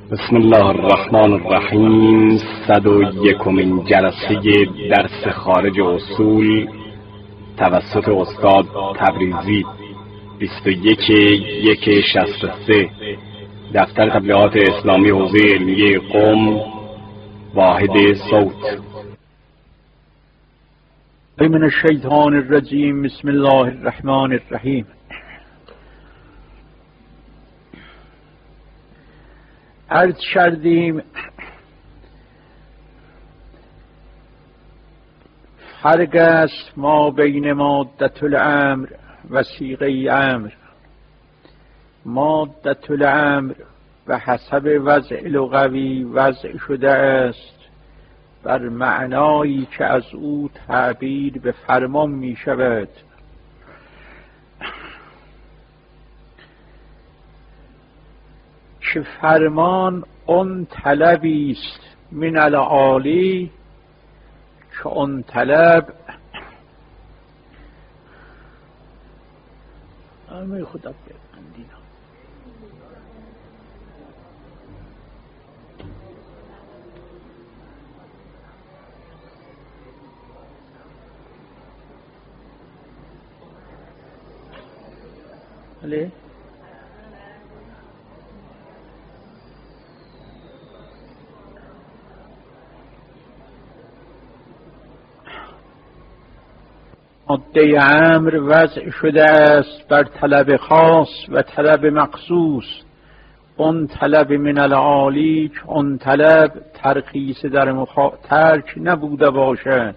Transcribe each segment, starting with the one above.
بسم الله الرحمن الرحیم. 101مین جلسه درس خارج اصول توسط استاد تبریزی، 21/1/63، دفتر تبلیغات اسلامی حوزه علمیه قم، واحد صوت. من الشیطان الرجیم. بسم الله الرحمن الرحیم. عرض کردیم فرق است ما بین مادة الامر و صیغه امر. مادة الامر به حسب وضع لغوی وضع شده است بر معنایی که از او تعبیر به فرمان می شود. که فرمان اون طلبی است من العالی که اون طلب همه خدا ببندینا علی ماده امر وضع شده است بر طلب خاص و طلب مخصوص. اون طلب من العالی که اون طلب ترخیص در ترک نبوده باشد،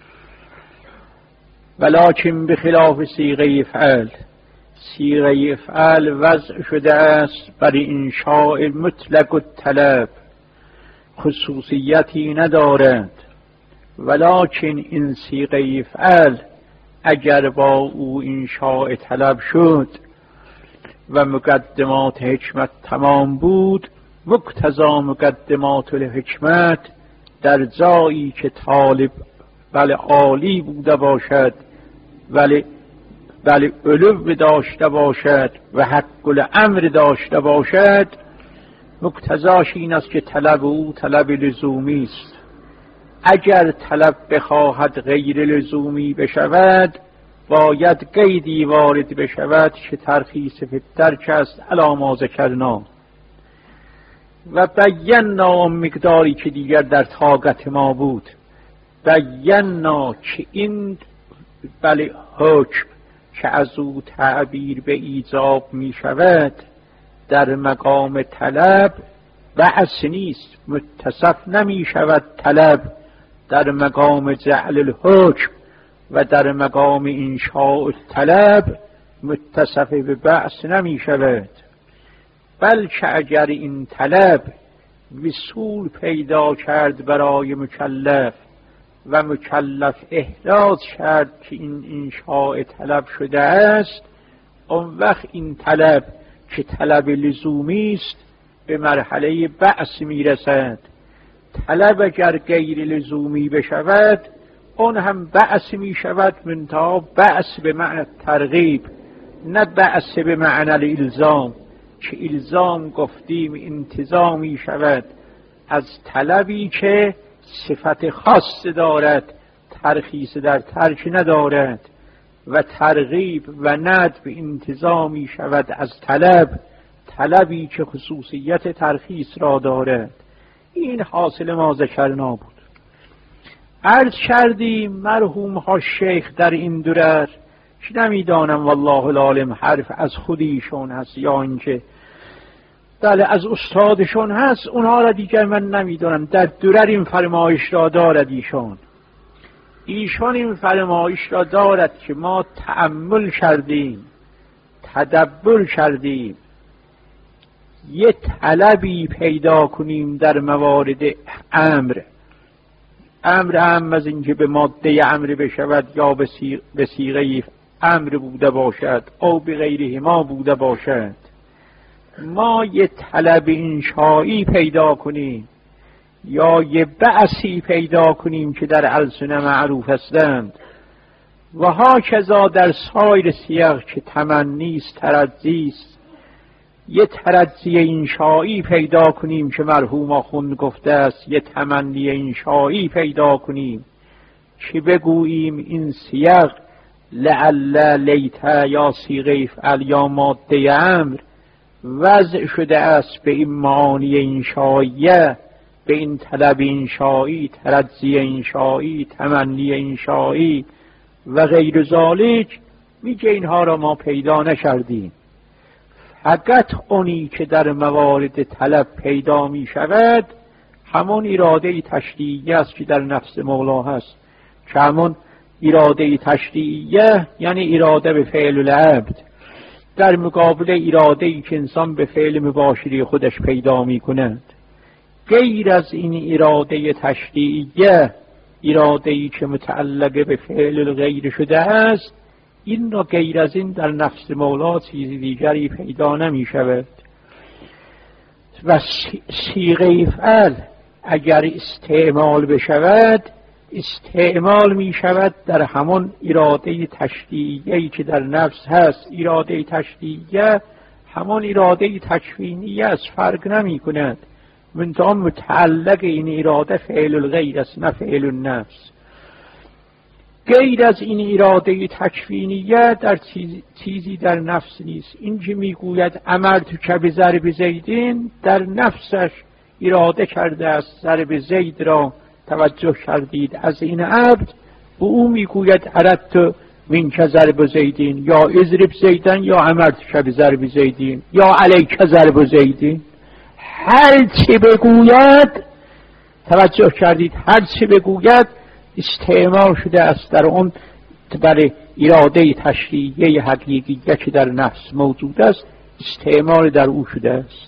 ولکن بخلاف صیغه افعال. صیغه افعال وضع شده است بر انشاء مطلق الطلب، خصوصیتی ندارد، ولکن این صیغه افعال اگر با او انشاء طلب شد و مقدمات حکمت تمام بود، مقتضا مقدمات الحکمت در جایی که طالب عالی بوده باشد ولی علو داشته باشد و حق الامر داشته باشد، مقتضاش این است که طلب او طلب لزومی است. اگر طلب بخواهد غیر لزومی بشود، باید قیدی وارد بشود که ترخیص فی الترک است علی ما ذکرنا. و بینا اون مقداری که دیگر در طاقت ما بود، بینا که این حکم که از او تعبیر به ایجاب می شود در مقام طلب بحث نیست، متصف نمی شود. طلب در مقام جعل الحکم و در مقام انشاء الطلب متصف به بحث نمی شود، بلکه اگر این طلب وصول پیدا کرد برای مکلف و مکلف احراز کرد که این انشاء طلب شده است، اون وقت این طلب که طلب لزومی است به مرحله بحث می رسد. طلب اگر غیر لزومی بشود، اون هم بحث می شود، منتها بحث به معنی ترغیب، نه بحث به معنی الالزام، که الزام گفتیم انتزاع می شود از طلبی که صفت خاص دارد، ترخیص در ترک ندارد، و ترغیب و ندب انتزاع می شود از طلبی که خصوصیت ترخیص را دارد. این حاصل ما ذکرنا بود. عرض کردیم مرحوم ها شیخ در این درر که نمیدانم والله العالم حرف از خودیشون هست یا اینکه از استادشون هست، اونها را دیگر من نمیدانم. در درر این فرمایش را دارد ایشان این فرمایش را دارد که ما تأمل کردیم، تدبر کردیم، یه طلبی پیدا کنیم در موارد امر هم از اینکه به ماده امر بشود یا به صیغه امر بوده باشد او به غیرهما بوده باشد. ما یه طلب انشایی پیدا کنیم یا یه بحثی پیدا کنیم که در السنه معروف هستند و ها کذا در سایر سیاق که تمنی است، ترجی است، یه ترجی انشایی پیدا کنیم که مرحوم آخوند گفته است، یه تمنی انشایی پیدا کنیم که بگوییم این سیاق لعل لیت یا صیغه افعل یا ماده امر وضع شده است به این معانی انشاییه، به این طلب انشایی، ترجی انشایی، تمنی انشایی و غیر ذالک. میگه اینها را ما پیدا نکردیم. فقط اونی که در موارد طلب پیدا می شود همون اراده تشریعیه است که در نفس مولا هست، که همون اراده تشریعیه یعنی اراده به فعل العبد، در مقابل اراده‌ای که انسان به فعل مباشری خودش پیدا می کند. غیر از این اراده تشریعیه، اراده‌ای که متعلق به فعل الغیر شده است، این را غیر از این در نفس مولا چیز دیگری پیدا نمی شود. و صیغه افعل اگر استعمال بشود، استعمال می شود در همون اراده تشریعیه‌ای که در نفس هست. اراده تشریعیه همون اراده تکوینیه است، فرق نمی کند. منتها متعلق این اراده فعل الغیر است نه فعل النفس. غیر از این اراده تکوینیه در چیزی در نفس نیست. این که میگوید امرتک بضرب زیدین، در نفسش اراده کرده است ضرب زید را، توجه کردید از این عبد، و او میگوید اردت منک ضرب زیدین، یا اضرب زیدن یا امرتک بضرب زیدین یا علیک ضرب زیدین. هر چی بگوید، توجه کردید، هر چی بگوید استعمال شده است در اون برای اراده تشریعیه حقیقیه که در نفس موجود است، استعمال در او شده است.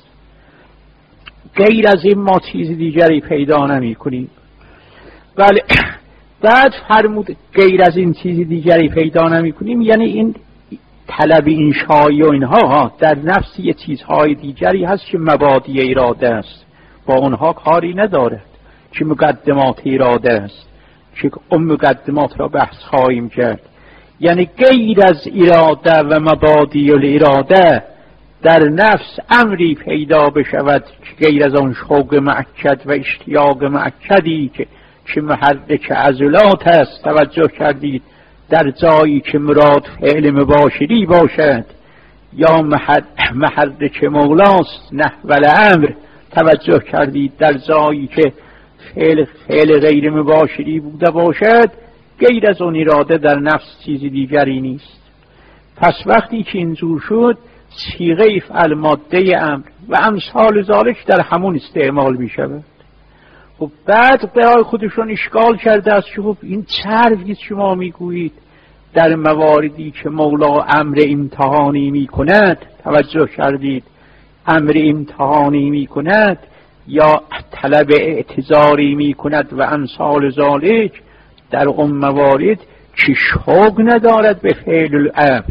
غیر از این ما چیز دیگری پیدا نمی کنیم. بله، بعد فرمود غیر از این چیز دیگری پیدا نمی کنیم، یعنی این طلب انشایی و اینها در نفس یه چیزهای دیگری هست که مبادی اراده است، با اونها کاری ندارد، که مقدمات اراده است، که اون مقدمات را بحث خواهیم کرد. یعنی غیر از اراده و مبادی الاراده در نفس امری پیدا بشود که غیر از آن شوق مؤکد و اشتیاق مؤکدی که محرک عضلات است، توجه کردید، در جایی که مراد فعل مباشری باشد یا محرک مولاست نحو الامر، توجه کردید، در جایی که فعل غیر مباشری بوده باشد، غیر از اون اراده در نفس چیز دیگری نیست. پس وقتی که اینجور شد، صیغه افعل ماده امر و امثال ذالک در همون استعمال می شود. خب بعد برای خودشون اشکال کرده است که خب این چه حرفی شما میگویید در مواردی که مولا امر امتحانی می کند، توجه کردید، امر امتحانی می کند یا طلب اعتذاری می کند و امثال ذالک، در اون موارد که شوق ندارد به فعل العبد،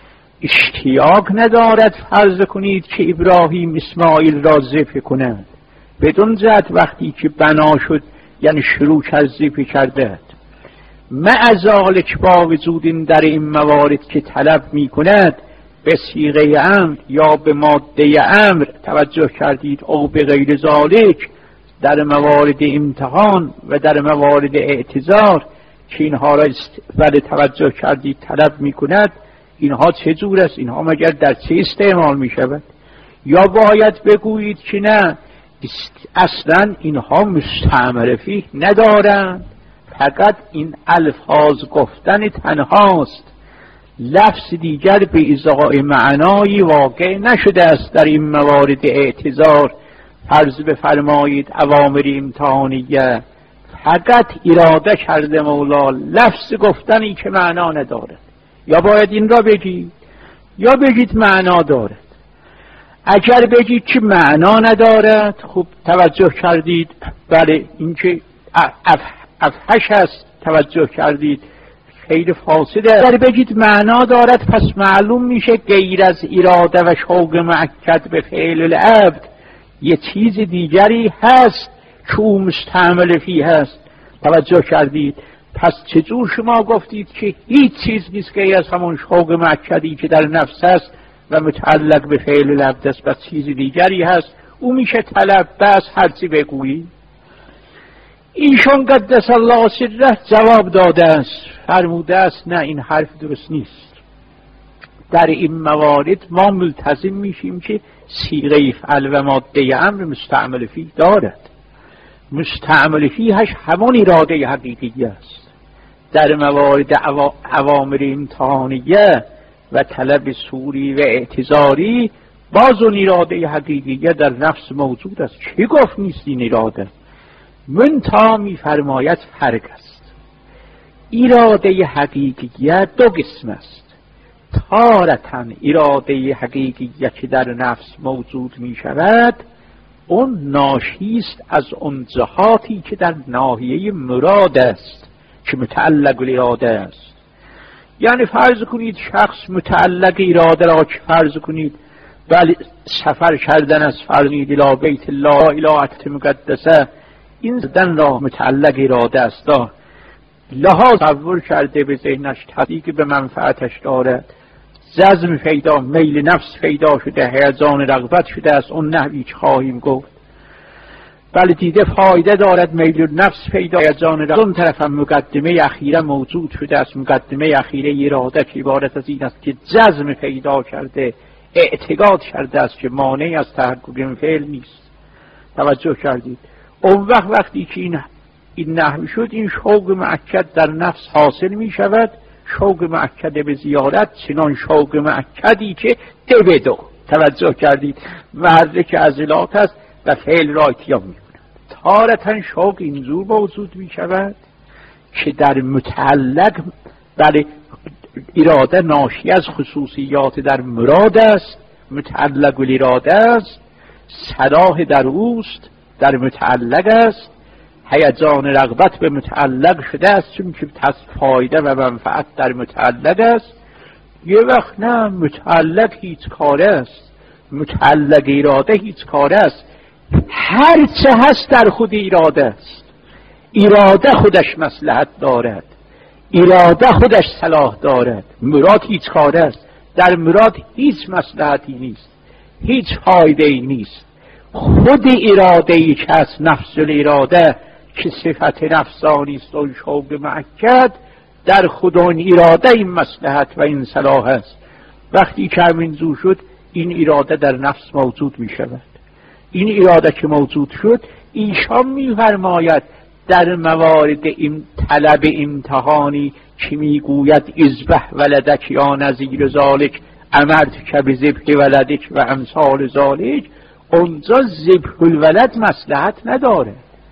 اشتیاق ندارد فرض کنید که ابراهیم اسماعیل را ذبح کند، بدون جهت وقتی که بنا شد یعنی شروع از ذبح کرده، مع ذالک با وجود در این موارد که طلب می کند به صیغه امر یا به ماده امر، توجه کردید، او به غیر ذالک، در موارد امتحان و در موارد اعتذار که اینها را ولی توجه کردید طلب می کند، اینها چه جور است؟ اینها مگر در چه استعمال می شود؟ یا باید بگویید که نه، اصلا اینها مستعمل فیه ندارند، فقط این الفاظ گفتن تنهاست، لفظ دیگر به ازای معنایی واقع نشده است در این موارد اعتذار. فرض بفرمایید اوامر امتحانیه، فقط اراده کرده مولا لفظ گفتنی که معنا ندارد. یا باید این را بگید یا بگید معنا دارد. اگر بگید که معنا ندارد، خب توجه کردید، بله این که افحش است، توجه کردید، خیلی فاسده. اگر بگید معنا دارد، پس معلوم میشه غیر از اراده و شوق مؤکد به فعل العبد یه چیز دیگری هست که او مستعمل فیه هست. توجه کردید؟ پس چجور شما گفتید که هیچ چیز نیست غیر از همون شوق مؤکدی که در نفس هست و متعلق به فعل لفظ است و چیز دیگری هست، او میشه طلب. بس هرچی بگویی. ایشان قدس الله سره جواب داده است، فرموده است نه، این حرف درست نیست. در این موارد ما ملتزم میشیم که صیغه فعل و ماده امر مستعمل فیه دارد. مستعمل فیهش همان اراده حقیقی است. در موارد اوامر امتحانیه و طلب سوری و اعتذاری باز اون اراده حقیقیه در نفس موجود است. چی گفت نیست این اراده؟ منتها میفرماید فرق است. اراده حقیقیه دو قسم است. تارةً اراده حقیقیه که در نفس موجود می شود، اون ناشی است از اون جهاتی که در ناحیه مراد است که متعلق اراده است. یعنی فرض کنید شخص متعلق اراده را که فرض کنید بله سفر کردن از فرمید الی بیت الله الهت مقدسه، این زدن را متعلق اراده است. لحاظ تصور کرده به ذهنش تصدیق به منفعتش دارد، جزم پیدا، میل نفس پیدا شده، هیجان رغبت شده است. اون نحوی که خواهیم گفت بله دیده فایده دارد، میل نفس پیدا، هیجان رغبت. اون طرف هم مقدمه اخیره موجود شده است. مقدمه اخیره اراده که عبارت از این است که جزم پیدا کرده، اعتقاد کرده است که مانعی از تحقق این فعل نیست. توجه کردید؟ اون وقتی که این نحوی شد، این شوق مؤکد در نفس حاصل می شود. شوق مؤکد به زیارت، چنان شوق مؤکدی که دو. توجه کردید؟ محرک عضلات است و فعل را اتیان می کند. تارةً شوق اینجور موجود می شود که در متعلق بله اراده ناشی از خصوصیات در مراد است، متعلق الاراده است، صلاح در اوست، در متعلق است، هیجان رغبت به متعلق شده است چون که فایده و منفعت در متعلق است. یه وقت نه، متعلق هیچ کاره است، متعلق اراده هیچ کاره است. هر چه هست در خود اراده است. اراده خودش مصلحت دارد، اراده خودش صلاح دارد. مراد هیچ کاره است. در مراد هیچ مصلحتی نیست، هیچ فایده ای نیست. خود اراده ای که از نفس الاراده که صفت نفسانی است، اون شوق مؤکد در خود اون اراده این مصلحت و این صلاح است. وقتی که همین زور شد، این اراده در نفس موجود می شود. این اراده که موجود شد، ایشان می فرماید در موارد این طلب امتحانی که می گوید اذبح ولدک یا نظیر ذالک امرت که به ذبح ولدک و امثال ذالک، اونجا ذبح الولد مصلحت نداره.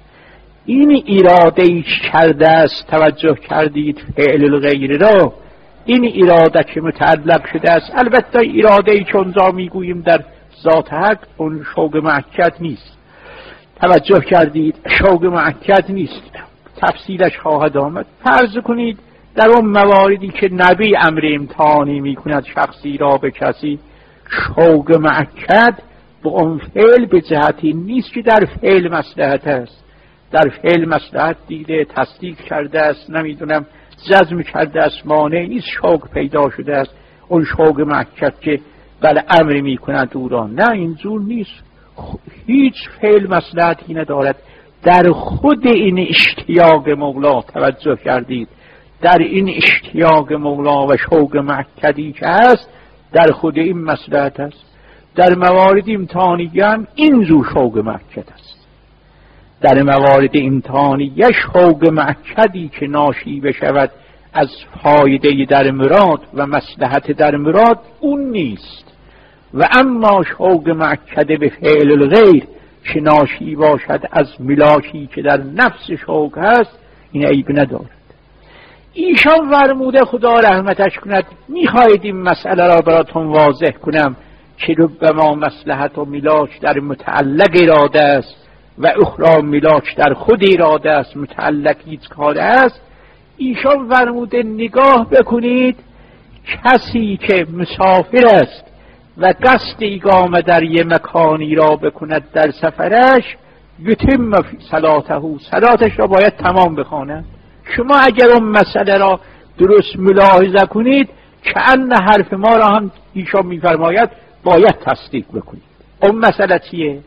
این اراده ای کرده است، توجه کردید، فعل الغیر را، این اراده که متعلق شده است. البته اراده ای که اونجا میگوییم در ذات حق، اون شوق مؤکد نیست. توجه کردید؟ شوق مؤکد نیست، تفصیلش خواهد آمد. فرض کنید در اون مواردی که نبی امر امتحانی میکند شخصی را به کسی، شوق مؤکد به اون فعل به جهتی نیست که در فعل مصلحت است. در فعل مصلحت دیده، تصدیق کرده است، نمیدونم جزم کرده است، مانع نیست، شوق پیدا شده است. اون شوق مؤکد که بله امر میکند او را، نه اینجور نیست. هیچ فعل مصلحتی ندارد. در خود این اشتیاق مولا، توجه کردید، در این اشتیاق مولا و شوق مؤکدی که هست، در خود این مصلحت است. در موارد امتحانیه هم اینجور شوق مؤکد است. در موارد امتحانیه شوق مؤکدی که ناشی بشود از فایده در مراد و مصلحت در مراد، اون نیست. و اما شوق مؤکد به فعل الغیر که ناشی باشد از ملاکی که در نفس شوق هست، این عیب ندارد. ایشان فرموده خدا رحمتش کند، میخواهید این مسئله را براتون واضح کنم که ربما مصلحت و ملاک در متعلق اراده است و اخرى ملاک در خود اراده است، متعلق هیچ کار است. ایشان فرموده نگاه بکنید، کسی که مسافر است و قصد اقامه در یه مکانی را بکند در سفرش، یتم صلاتش را باید تمام بخواند. شما اگر اون مسئله را درست ملاحظه کنید، کأن حرف ما را هم ایشان میفرماید باید تصدیق بکنید. اون مسئله چیه؟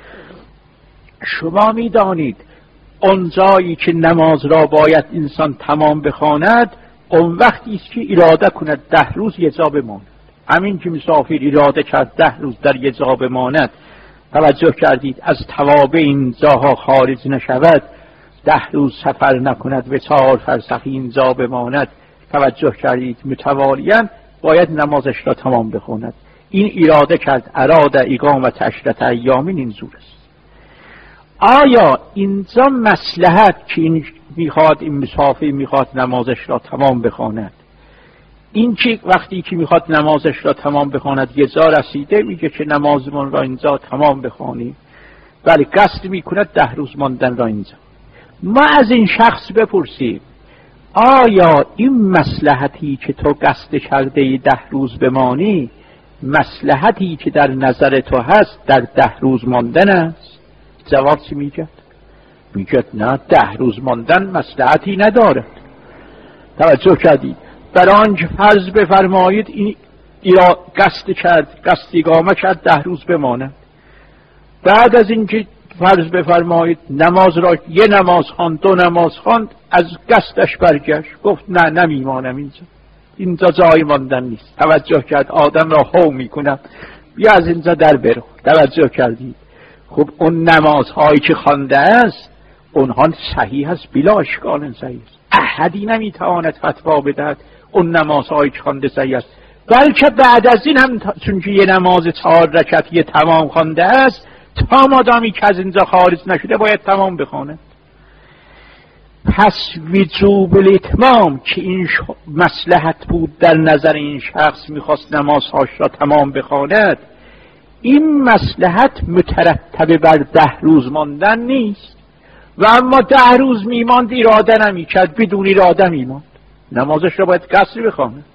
شما میدانید اون جایی که نماز را باید انسان تمام بخواند اون وقتی است که اراده کند 10 روز یه جا بماند. همین که مسافر اراده کرد 10 روز در یه جا بماند، توجه کردید از توابع این جاها خارج نشود، 10 روز سفر نکند و 4 فرسخی این جا بماند، توجه کردید متوالیاً باید نمازش را تمام بخواند. این اراده کرد، اراد اقامت 10 ایام، این زور است. آیا اینجا مصلحت که این میخواد، این مسافر میخواد نمازش را تمام بخواند، این که وقتی که میخواد نمازش را تمام بخواند یه جا رسیده میگه که نمازمون را اینجا تمام بخوانیم، ولی قصد میکند 10 روز ماندن را اینجا. ما از این شخص بپرسیم آیا این مصلحتی که تو قصد کرده 10 روز بمانی مصلحتی که در نظر تو هست در 10 روز ماندن است؟ جواب چی میگه؟ میگه نه، 10 روز ماندن مصلحتی ندارد. توجه کردید؟ برای آنکه فرض بفرمایید این قصد کرد، قصد اقامه کرد 10 روز بماند، بعد از اینکه فرض بفرمایید نماز را یه نماز خواند، 2 نماز خواند، از قصدش برگشت گفت نه نمیمانم اینجا جای ماندن نیست. توجه کرد؟ آدم را هو میکنم بیا از اینجا در برو. توجه کردید؟ خب اون نمازهایی که خوانده است اونها صحیح است، بلا اشکال صحیح است، احدی نمیتواند فتوا بدهد اون نمازهایی که خوانده صحیح است، بلکه بعد از این هم چون که یه نماز 4 رکعتی تمام خوانده است، تا مادامی که از اینجا خارج نشده باید تمام بخواند. پس وجوب الاتمام که این مصلحت بود در نظر این شخص میخواست نمازهاش را تمام بخواند، این مصلحت مترتب بر 10 روز ماندن نیست. و اما 10 روز میماند اراده نمیکرد، بدون اراده میماند، نمازش را باید قصر بخواند.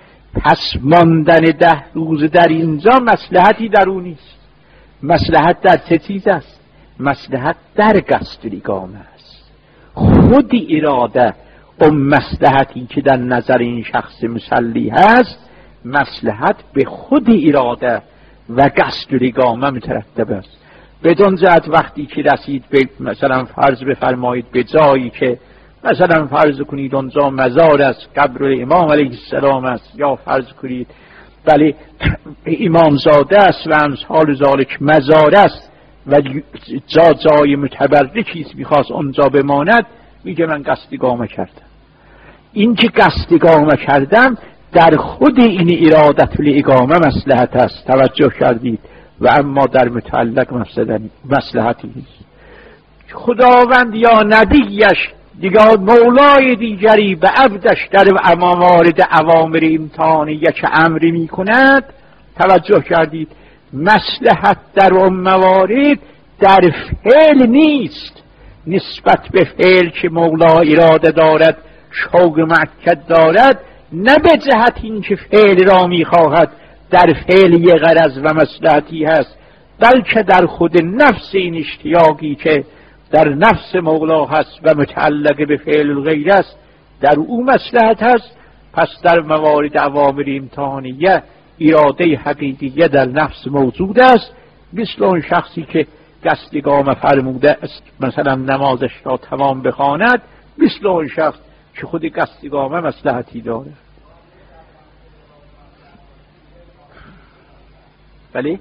پس ماندن 10 روز در اینجا مصلحتی در اون نیست. مصلحت در چه چیز است؟ مصلحت در قصد اقامه است. خود اراده اون مصلحتی که در نظر این شخص مصلی هست، مصلحت به خود اراده و قصد اقامه مترتب است. بدون جهت وقتی که رسید به مثلا فرض بفرمایید به جایی که مثلا فرض کنید اونجا مزار است، قبر امام علیه السلام است، یا فرض کنید بله امام زاده است و امثال ذالک مزار است و جای متبرکی است میخواست اونجا بماند، میگه من قصد اقامه کردم. این که قصد اقامه کردم در خود این ارادت الاقامه مصلحت است. توجه کردید؟ و اما در متعلق مصلحتی نیست. خداوند یا نبیش دیگر مولای دیگری به عبدش در موارد اوامر امتحانیه که امر می کند، توجه کردید؟ مصلحت در اون موارد در فعل نیست، نسبت به فعل که مولا اراده دارد، شوق مؤکد دارد، نه به جهت این که فعل را می خواهد در فعل یه غرض و مصلحتی هست، بلکه در خود نفس این اشتیاقی که در نفس مولا هست و متعلق به فعل الغیر است، در او مصلحت هست. پس در موارد اوامر امتحانیه اراده حقیقیه در نفس موجود است، مثل اون شخصی که قصد اقامه فرموده است مثلا نمازش را تمام بخواند، مثل اون شخص که خود قصد اقامه مصلحتی داره. بله؟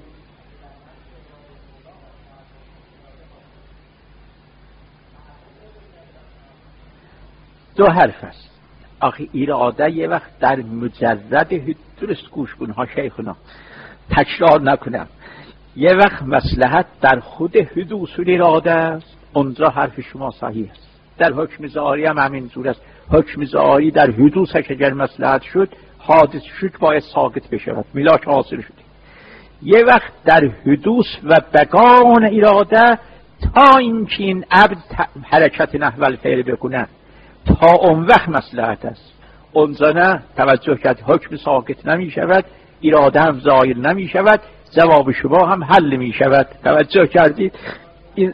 دو حرف است. آخه اراده یه وقت در مجرد درست گوش کن ها شیخنا، تکرار نکنم، یه وقت مصلحت در خود حدوث اراده است، اونجا حرف شما صحیح است. در حکم ظاهری هم همین جور است. حکم ظاهری در حدوثش اگر مصلحت شد، حادث شد، باید ساقط بشود، ملاک حاصل شد. یه وقت در حدوث و بقاء اراده تا اینکه این عبد حرکت نحو الفعل بکنه، تا اون وقت مصلحت است. اونجا نه. توجه کرد؟ حکم ساقط نمی شود، اراده هم زائل نمی شود، جواب شما هم حل می شود. توجه کردید؟ این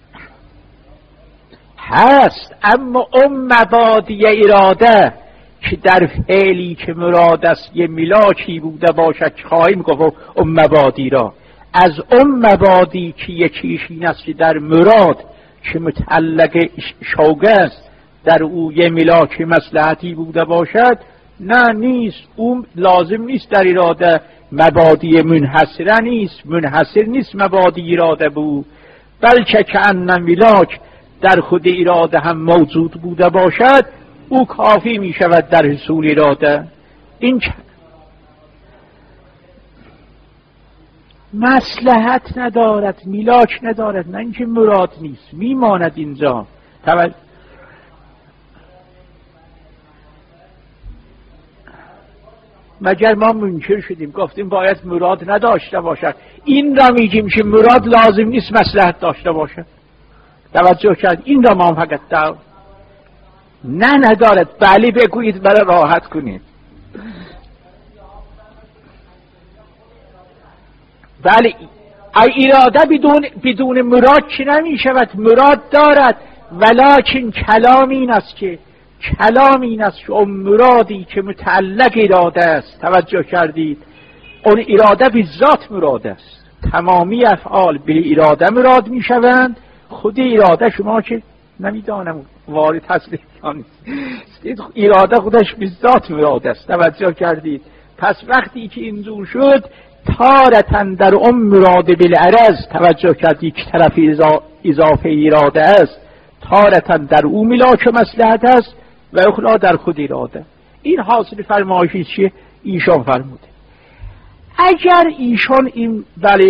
هست. اما اون مبادی اراده که که در فعلی که مراد است یه میلاچی بوده باشد که خواهیم گفت مبادی را. از مبادی که یکیش این است که در مراد که متعلق شوقه است در او یه میلاچ مصلحتی بوده باشد، نه نیست، اون لازم نیست در اراده مبادی منحصره نیست، منحصر نیست مبادی اراده بود، بلکه که ان میلاچ در خود اراده هم موجود بوده باشد او کافی می شود در حصول اراده. این مصلحت ندارد، میلاچ ندارد، نه اینکه مراد نیست، میماند اینجا. مگر ما منکر شدیم گفتیم باید مراد نداشته باشد؟ این را میگیم که مراد لازم نیست مصلحت داشته باشد. توجه کرد؟ این را ما فقط نه ندارد. بله بگویید برای راحت کنید. بله اراده بدون مراد چی نمی شود؟ مراد دارد، ولکن کلام این است که اون مرادی که متعلق اراده است، توجه کردید، اون اراده به ذات مراد است. تمامی افعال به اراده مراد می شوند. خود اراده شما که نمیدانم وارد تصریح نیست، اراده خودش به ذات مراد است. توجه کردید؟ پس وقتی که اینجور شد تارتن در اون مراد بالعرض، توجه کردید که طرف اضافه اراده است، تارتن در اون ملاک مصلحت است و اخلا در خود اراده. این حاصل فرمایشی چیه؟ ایشان فرموده. اگر ایشان این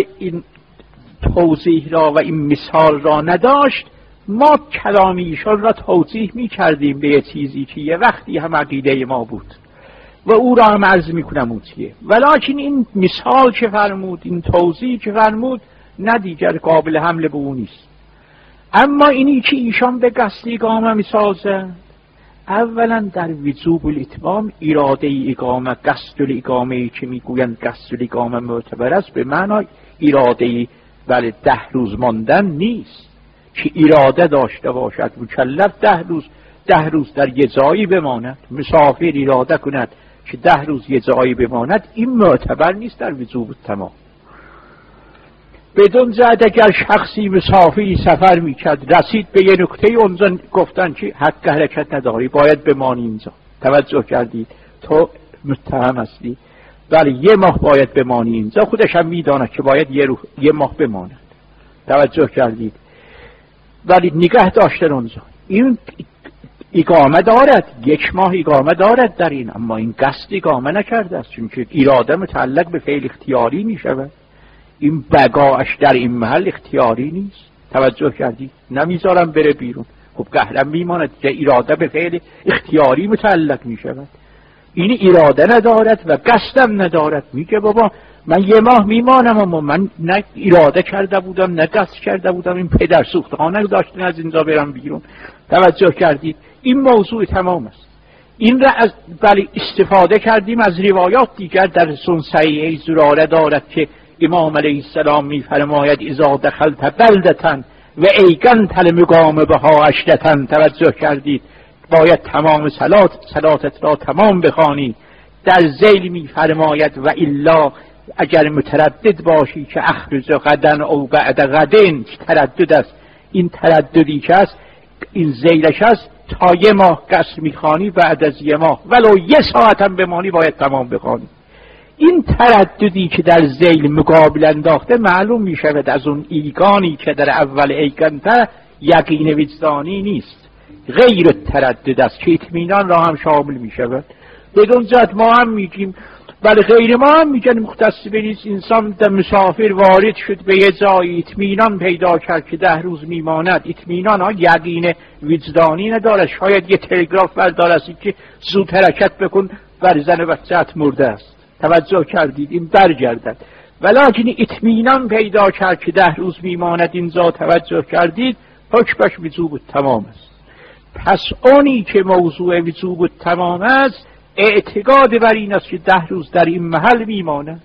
توضیح را و این مثال را نداشت، ما کلام ایشان را توضیح می کردیم به یه چیزی که یه وقتی هم عقیده ما بود و او را هم عرض می کنم او چیه. ولیکن این مثال که فرمود، این توضیح که فرمود، نه دیگر قابل حمل به او نیست. اما اینی که ایشان به قصد اقامه می سازند، اولا در وجوب الاتمام اراده اقامه، قصد الاقامه که میگویند قصد الاقامه معتبر است، به معنای اراده 10 روز ماندن نیست که اراده داشته باشد مکلف 10 روز در یه جایی بماند، مسافر اراده کند که 10 روز یه جایی بماند، این معتبر نیست در وجوب التمام. بدون زد اگر شخصی مسافری سفر میکرد، رسید به یه نقطه اونجا گفتن که حق حرکت نداری، باید بمانی اینجا. توجه کردید؟ تو متهم هستی، ولی 1 ماه باید بمانی اینجا. خودش هم میداند که باید 1 ماه بماند. توجه کردید؟ ولی نگه داشتن اونجا. این اقامه دارد، 1 ماه اقامه دارد در این، اما این قصد اقامه نکرده است، چون که اراده متعلق به فعل اختیاری میشود. این بقاش در این محل اختیاری نیست. توجه کردی؟ نمیذارم بره بیرون، خب قهرم میماند که اراده به فعل اختیاری متعلق میشود. این اراده ندارد و قصدم ندارد. میگه بابا من 1 ماه میمانم، اما من نه اراده کرده بودم نه قصد کرده بودم، این پدر سوختخانه داشتن از اینجا برم بیرون. توجه کردید؟ این موضوع تمام است. این را از استفاده کردیم از روایات دیگر. در سنن صحیحه زراره دارد که امام علیه السلام میفرماید اذا دخلت بلدة و ایقنت المقام بها عشرة. توجه کردید؟ باید تمام صلاتت را تمام بخوانی. در ذیل میفرماید و الا اگر متردد باشی که اخرج غدا او بعد غدن، تردد است. این ترددی که است، این ذیلش است، تا 1 ماه قصر میخوانی، بعد از 1 ماه ولو 1 ساعت هم بمانی باید تمام بخوانی. این ترددی که در ذیل مقابل انداخته معلوم می شود از اون ایقانی که در اول ایقنته یقین وجدانی نیست، غیر تردد است که اطمینان را هم شامل می شود. بدون جهت ما هم میگیم، بله غیر ما هم میگن مختص به نیست. انسان در مسافر وارد شد به یه جایی، اطمینان پیدا کرد که 10 روز میماند، اطمینان ها یقین وجدانی نداره. شاید یه تلگراف بردارستی که زود حرکت بکن، بر زن بچه‌ت مرده است. توجه کردید؟ این برگردد. ولیکن اطمینان پیدا کرد که 10 روز میماند اینجا. توجه کردید؟ حکمش وجوب تمام است. پس اونی که موضوع وجوب تمام است اعتقاد بر این است که 10 روز در این محل میماند.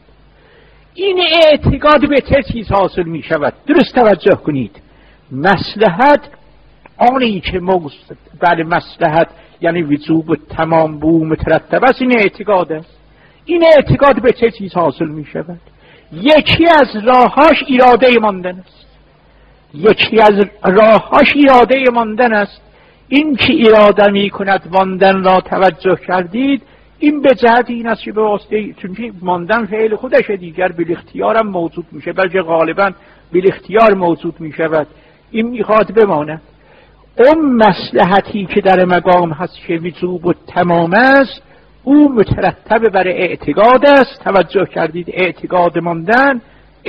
این اعتقاد به چه چیز حاصل می شود؟ درست توجه کنید. مصلحت آنی که مصلحت یعنی وجوب تمام بو مترتب است، این اعتقاد است. این اعتقاد به چه چیز حاصل می شود؟ یکی از راهاش اراده ماندن است. یکی از راهاش اراده ماندن است. این که اراده می کند ماندن را توجه کردید، این به جهت این است که به واسطه، چون ماندن فعل خودش دیگر بی اختیار هم موجود میشه، بلکه غالبا بی اختیار موجود می شود. این میخواد بماند. اون مصلحتی که در مقام هست که وجوب و تمام است، او مترتب بر اعتقاد است. توجه کردید؟ اعتقاد ماندن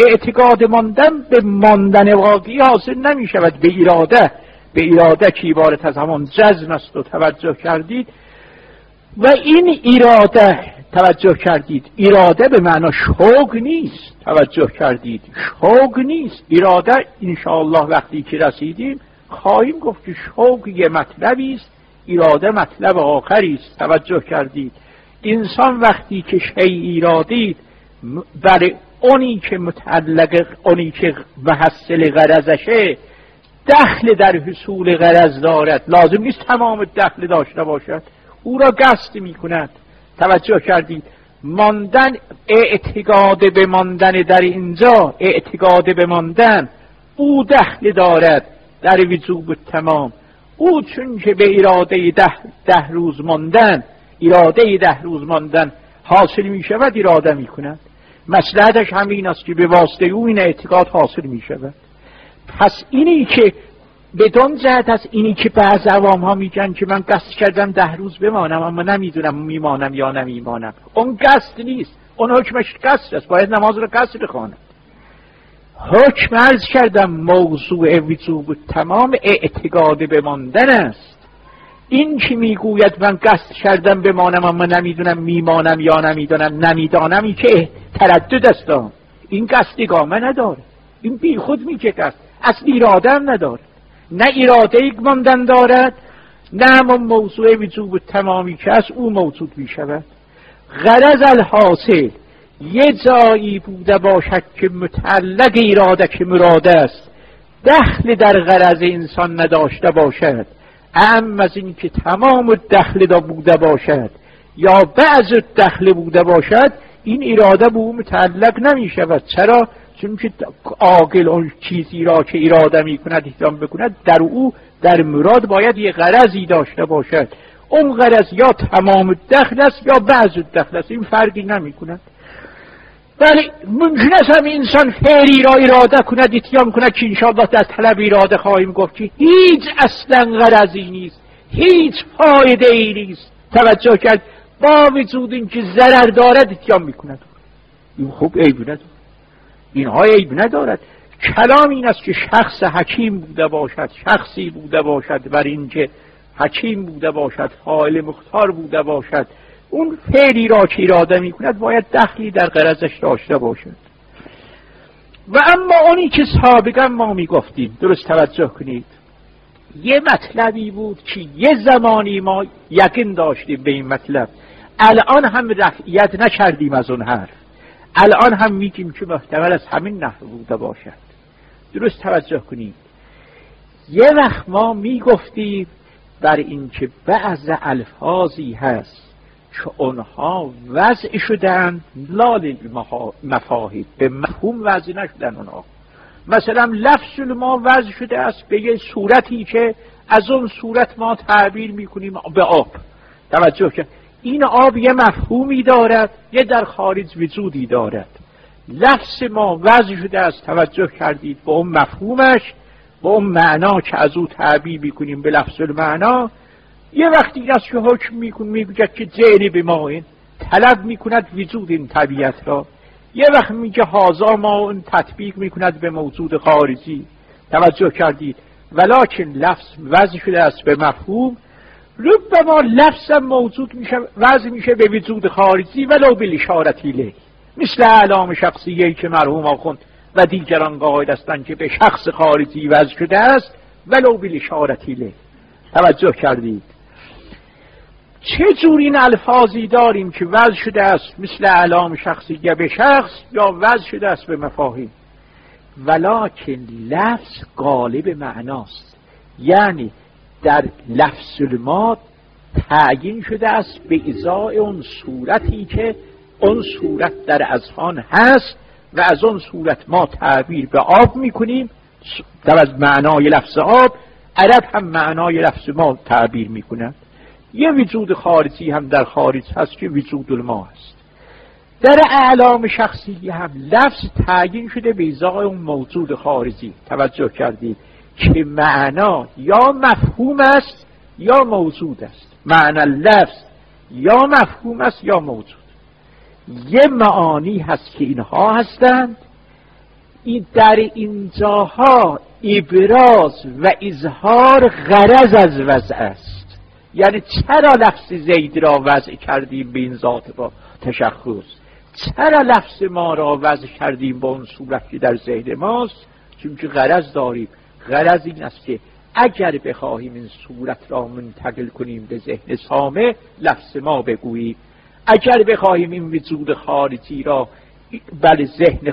به ماندن واقعی حاصل نمی شود، به اراده که عبارت از همان جزم است. و توجه کردید؟ و این اراده، توجه کردید، اراده به معنی شوق نیست. توجه کردید؟ شوق نیست. اراده انشاءالله وقتی که رسیدیم خواهیم گفت که شوق یه مطلبی است، اراده مطلب آخری است. توجه کردید؟ انسان وقتی که شیء ارادید برای اونی که متعلق، اونی که محصل غرضشه دخل در حصول غرض دارد، لازم نیست تمام دخل داشته باشد، او را قصد می کند. توجه کردید؟ ماندن، اعتقاد به ماندن در اینجا، اعتقاد به ماندن او دخل دارد در وجوب تمام. او چون که به اراده 10 روز ماندن، اراده 10 روز ماندن حاصل می شود، اراده می کند. مصلحتش همین است که به واسطه او این اعتقاد حاصل می شود. پس اینی که بدون جهت از اینی که بعض عوام ها میگن که من قصد کردم 10 روز بمانم اما نمیدونم میمانم یا نمیمانم، اون قصد نیست، اون حکمش قصد است، باید نماز رو قصد بخواند. حکم عرض کردم موضوع وجوب تمام اعتقاد بماندن است. این که میگوید من قصد کردم بمانم اما نمیدونم میمانم یا نمیدانم، این که تردد است، این قصد اقامه نداره، این بی خود میگه قصد، اصلی اراده هم نداره، نه اراده ماندن دارد، نه همون موضوع وجوب تمامی که از او موجود می شود. غرض الحاصل یه جایی بوده باشد که متعلق اراده که مراده است دخل در غرض انسان نداشته باشد، اما از این که تمام دخل دا بوده باشد یا بعض دخل بوده باشد، این اراده به او متعلق نمی شود. چرا؟ چون که عاقل اون چیزی را که اراده می کند احترام بکند، در او در مراد باید یه غرضی داشته باشد. اون غرض یا تمام دخل است یا بعض دخل است، این فرقی نمی کند. ولی ممکن است هم انسان فعلی را اراده کند، اتیام کند که انشاءالله در طلب اراده خواهیم گفت که هیچ اصلا غرضی نیست، هیچ فایده ای نیست. توجه کرد؟ با وجود اینکه ضرر دارد اتیام می کند. این خوب عیب ندارد، اینها عیب ندارد. کلام این است که شخص حکیم بوده باشد، شخصی بوده باشد بر اینکه حکیم بوده باشد، فاعل مختار بوده باشد، اون فعلی را که اراده می کند باید دخلی در غرضش داشته باشد. و اما اونی که سابقا ما می گفتیم، درست توجه کنید، یه مطلبی بود که یه زمانی ما یقین داشتیم به این مطلب، الان هم رفعیت نکردیم از اون حرف، الان هم میگیم که محتمل از همین نحو بوده باشد. درست توجه کنید. یه وقت ما میگفتیم بر این که بعض الفاظی هست که اونها وضع شدن لال مفاهیم، به مفهوم وضع نشدن اونها. مثلا لفظ ما وضع شده است به یه صورتی که از اون صورت ما تعبیر میکنیم به آب. توجه کن، این آب یه مفهومی دارد، یه در خارج وجودی دارد. لفظ ما وضع شده است، توجه کردید، به اون مفهومش، به اون معنا که از او تعبیر میکنیم به لفظ المعنا. یه وقتی است که حکم میگوید که جانب ما این طلب میکند وجود این طبیعت را، یه وقت میگه هازا ما اون تطبیق میکند به موجود خارجی. توجه کردید؟ ولکن لفظ وضع شده است به مفهوم، ربما لفظ موجود میشه، وضع میشه به وجود خارجی ولو بالاشارتی له، مثل اعلام شخصیه‌ای که مرحوم آخوند و دیگران قائل هستند که به شخص خارجی وضع شده است ولو بالاشارتی له. توجه کردید؟ چه جور این الفاظی داریم که وضع شده است مثل اعلام شخصیه به شخص یا وضع شده است به مفاهیم، ولکن لفظ غالب معناست. یعنی در لفظ ما تعیین شده است به ازای اون صورتی که اون صورت در اذهان هست و از اون صورت ما تعبیر به آب میکنیم. در از معنای لفظ آب عرب هم معنای لفظ ما تعبیر میکنند. یه وجود خارجی هم در خارج هست که وجود الماء هست. در اعلام شخصی هم لفظ تعیین شده به ازای اون موجود خارجی. توجه کردید که معنا یا مفهوم است یا موجود است. معنی لفظ یا مفهوم است یا موجود. یه معانی هست که اینها هستند. این در اینجاها ابراز و اظهار غرض از وضع است. یعنی چرا لفظ زید را وضع کردیم به این ذات با تشخص؟ چرا لفظ ما را وضع کردیم با اون صورت که در ذهن ماست؟ چون که غرض داریم. غرض این است که اگر بخواهیم این صورت را منتقل کنیم به ذهن سامع لفظ ما بگوییم. اگر بخواهیم این وجود خارجی را بله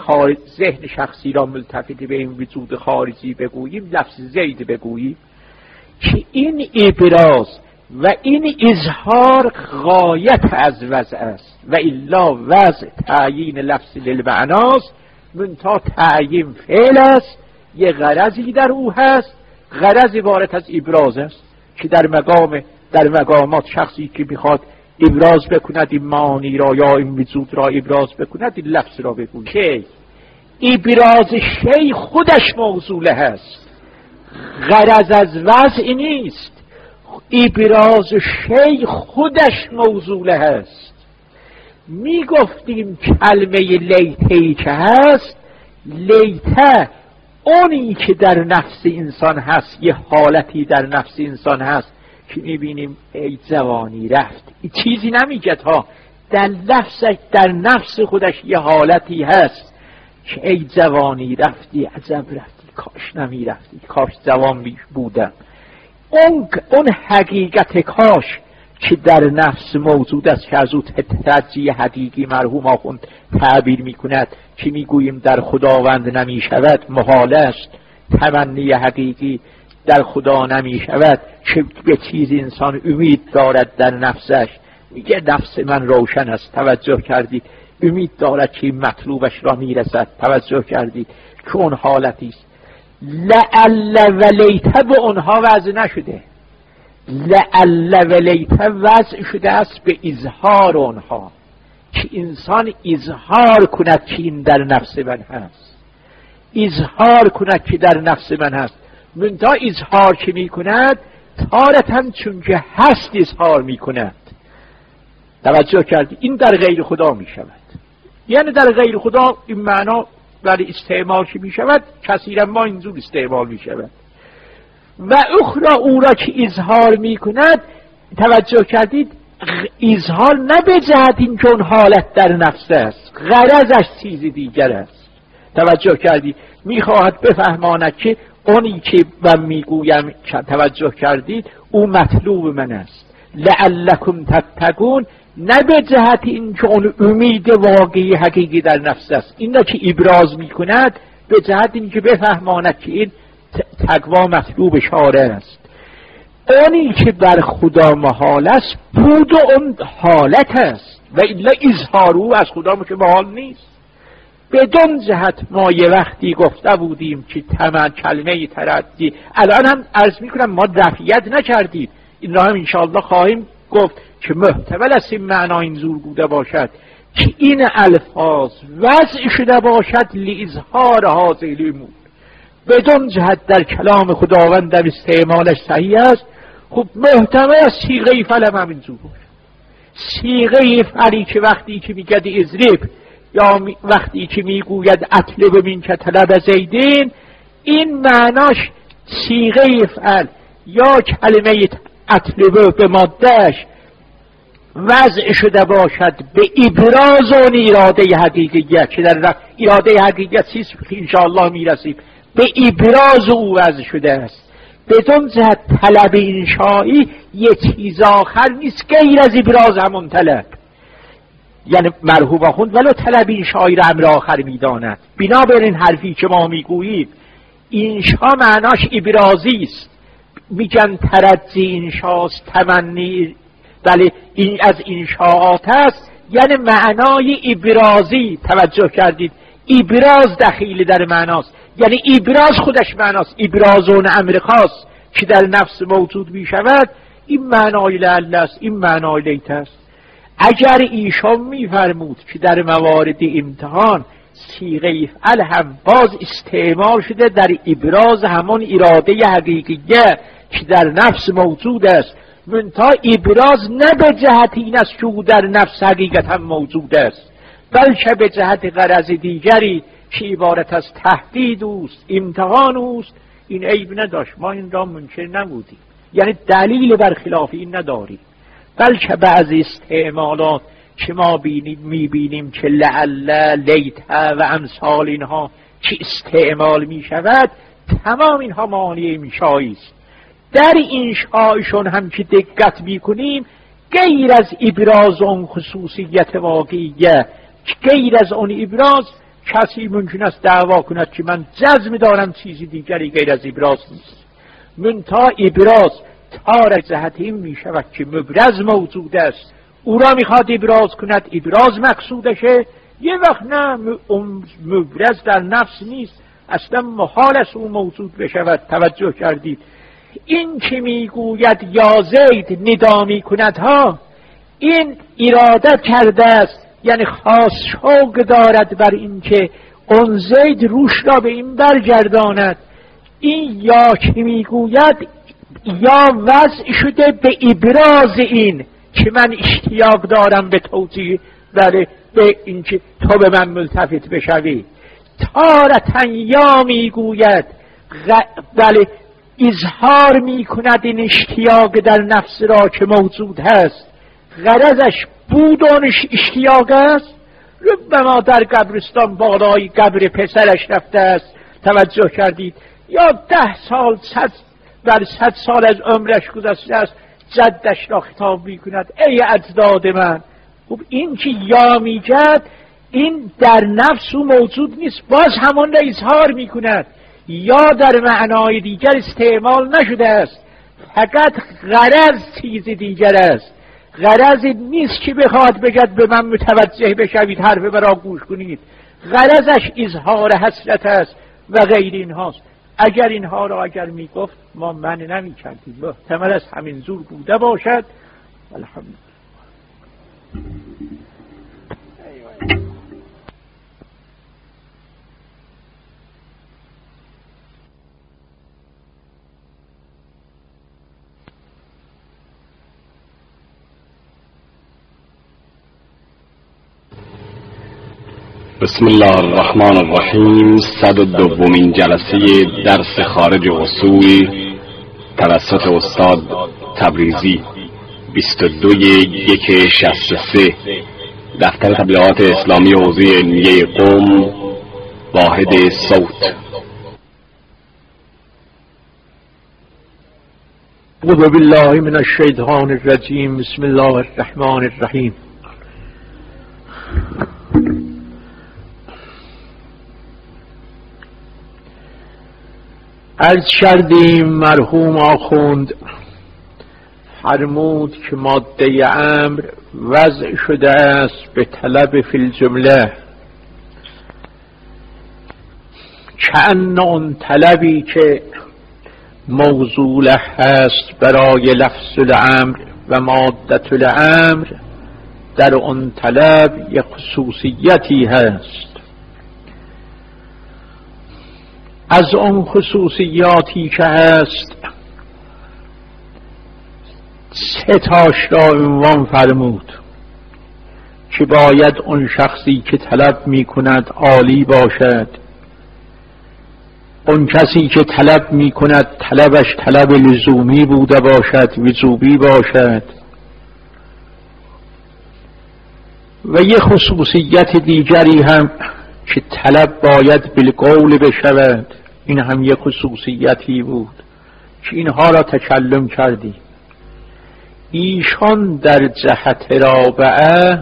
ذهن شخصی را ملتفت به این وجود خارجی بگوییم لفظ زید بگوییم. که این ابراز و این اظهار غایت از وضع است و الا وضع تعیین لفظ للمعناست. منتها تعیین فعل است، یه غرضی در او هست. غرض عبارت از ابراز است که در مقامات شخصی که بخواد ابراز بکند این معانی را یا این وجود را ابراز بکند این لفظ را بگوید. که ابراز شی خودش موصوله هست، غرض از وضع نیست. ابراز شی خودش موصوله هست. می گفتیم کلمه لیتهی که هست، لیته اونی که در نفس انسان هست، یه حالتی در نفس انسان هست که میبینیم ای جوانی رفت، این چیزی نمیگه تا در نفس خودش یه حالتی هست که ای جوانی رفتی، عجب رفتی، کاش نمی رفتی، کاش جوان بودم. اون حقیقت کاش که در نفس موجود است که از او ترجیح حقیقی مرحوم آخوند تعبیر میکند که میگوییم در خداوند نمی شود، محال است. تمنی حقیقی در خدا نمی شود که به چیز انسان امید دارد در نفسش. میگه نفس من روشن است. توجه کردید؟ امید دارد که این مطلوبش را میرسد. توجه کردید که اون حالتی است. لعل و لیته به اونها وضع نشده. لعل و لیته وضع شده است به اظهار اونها، که انسان اظهار کند که این در نفس من هست، اظهار کند که در نفس من هست. منتها اظهار که می کند تارتاً چون که هست اظهار می کند. توجه کردی؟ این در غیر خدا می شود. یعنی در غیر خدا این معنا برای استعمال که می شود کثیرا ما اینجور استعمال می شود. و اخرى او را که اظهار می کند، توجه کردید، اظهار نه به جهت این که اون حالت در نفس است، غرضش چیز دیگر است. توجه کردید؟ می خواهد بفهماند که اونی که من میگویم، توجه کردید، او مطلوب من است. لعلکم تتقون، نه به جهت این که اون امید واقعی حقیقی در نفس است. این را که ابراز میکند به جهت این که بفهماند که این تقوا مطلوب شارع است. اونی که بر خدا محال است بود و اون حالت است و الا اظهار او از خدا که محال نیست. بدون جهت ما یه وقتی گفته بودیم که کلمه تردی، الان هم عرض میکنم ما رفعیت نکردیم، این را هم انشاءالله خواهیم گفت که محتمل است این معنا اینجور بوده باشد که این الفاظ وضع شده باشد لاظهار هذه الامور. بدون جهت در کلام خداوند در استعمالش صحیح است. خب محتمل است صیغه فعل هم اینجور باشد. صیغه فعلی که وقتی که میگه اضرب یا وقتی که میگوید اطلب من که طلب زیدین، این معناش صیغه فعل یا کلمه اطلب به مادهش وضع شده باشد به ابراز اون اراده حقیقیت که در اراده حقیقیت چیست انشاءالله میرسیم، به ابراز او وضع شده است. بدون جهت طلب انشایی یه چیز آخر نیست غیر از ابراز همون طلب. یعنی مرحوم آخوند ولو طلب انشایی را امر آخر میداند. بنابراین حرفی که ما میگوییم انشا معناش ابرازی است. میگن ترجی انشاست، تمنی بله این از انشاءات است، یعنی معنای ابرازی. توجه کردید؟ ابراز دخیل در معناست، یعنی ابراز خودش معناست. ابرازون امر خاص که در نفس موجود می شود، این معنای لعل است، این معنای لیت است. اگر ایشان می فرمود که در موارد امتحان صیغه افعل هم باز استعمال شده در ابراز همان اراده حقیقیه که در نفس موجود است، منتها ابراز نه به جهت این است که او در نفس حقیقت هم موجود است، بلکه به جهت غرض دیگری که عبارت از تهدید اوست، امتحان اوست. این عیب نداشت، ما این را منکر نبودیم، یعنی دلیل بر خلاف این نداریم، بلکه بعضی استعمالات که ما میبینیم که لعل، لیت و امثال اینها که استعمال میشود، تمام اینها معنی انشایی است. در انشایشون هم که دقت میکنیم، غیر از ابراز اون خصوصیت واقعیه، غیر از اون ابراز کسی ممکن است دعوا کند که من جزم دارم چیزی دیگری غیر از ابراز نیست. منتها ابراز تارک جهت این می شود که مبرز موجود است، او را میخواد ابراز کند، ابراز مقصودشه. یه وقت نه، مبرز در نفس نیست، اصلا محال است او موجود بشود. توجه کردید؟ این که میگوید یا زید ندا میکند ها، این اراده کرده است، یعنی خاص شوق دارد بر این که اون زید روش را به این برگرداند. این یا که میگوید یا وضع شده به ابراز این که من اشتیاق دارم به توجیه، بله، به این که تو به من ملتفت بشوی. تارتن یا میگوید بله اظهار میکند این اشتیاق در نفس را که موجود هست، غرضش بود اون اشتیاق است. ربما در قبرستان بالای قبر پسرش رفته است، توجه کردید؟ یا 10 سال 100 سال از عمرش گذشته است، جدش را خطاب میکند ای اجداد من. خب این که یا میگد، این در نفس او موجود نیست، باز همان را اظهار میکند. یا در معنای دیگر استعمال نشده است، فقط غرض چیز دیگر است. غرض نیست که بخواد بگد به من متوجه بشوید، حرف مرا گوش کنید. غرضش اظهار حسرت است و غیر اینهاست. اگر اینها را اگر میگفت ما منع نمی‌کردیم، محتمل است همین زور بوده باشد. الحمدلله. بسم الله الرحمن الرحیم. 102مین جلسه درس خارج اصول توسط استاد تبریزی، 22/1/63، دفتر تبلیغات اسلامی حوزه علمیه قم، واحد صوت. اعوذ بالله من الشیطان الرجیم. بسم الله الرحمن الرحیم. عرض کردیم مرحوم آخوند فرمود که ماده امر وضع شده است به طلب فی الجمله، کأن اون طلبی که موصوله هست برای لفظ الامر و ماده الامر، در اون طلب یک خصوصیتی هست. از اون خصوصیاتی که هست 3 تاش را عنوان فرمود که باید اون شخصی که طلب می کند عالی باشد، اون کسی که طلب می کند طلبش طلب لزومی بوده باشد، وجوبی باشد، و یه خصوصیت دیگری هم که طلب باید بالقول بشود. این هم یک خصوصیتی بود که اینها را تکلم کردیم. ایشان در جهت رابعه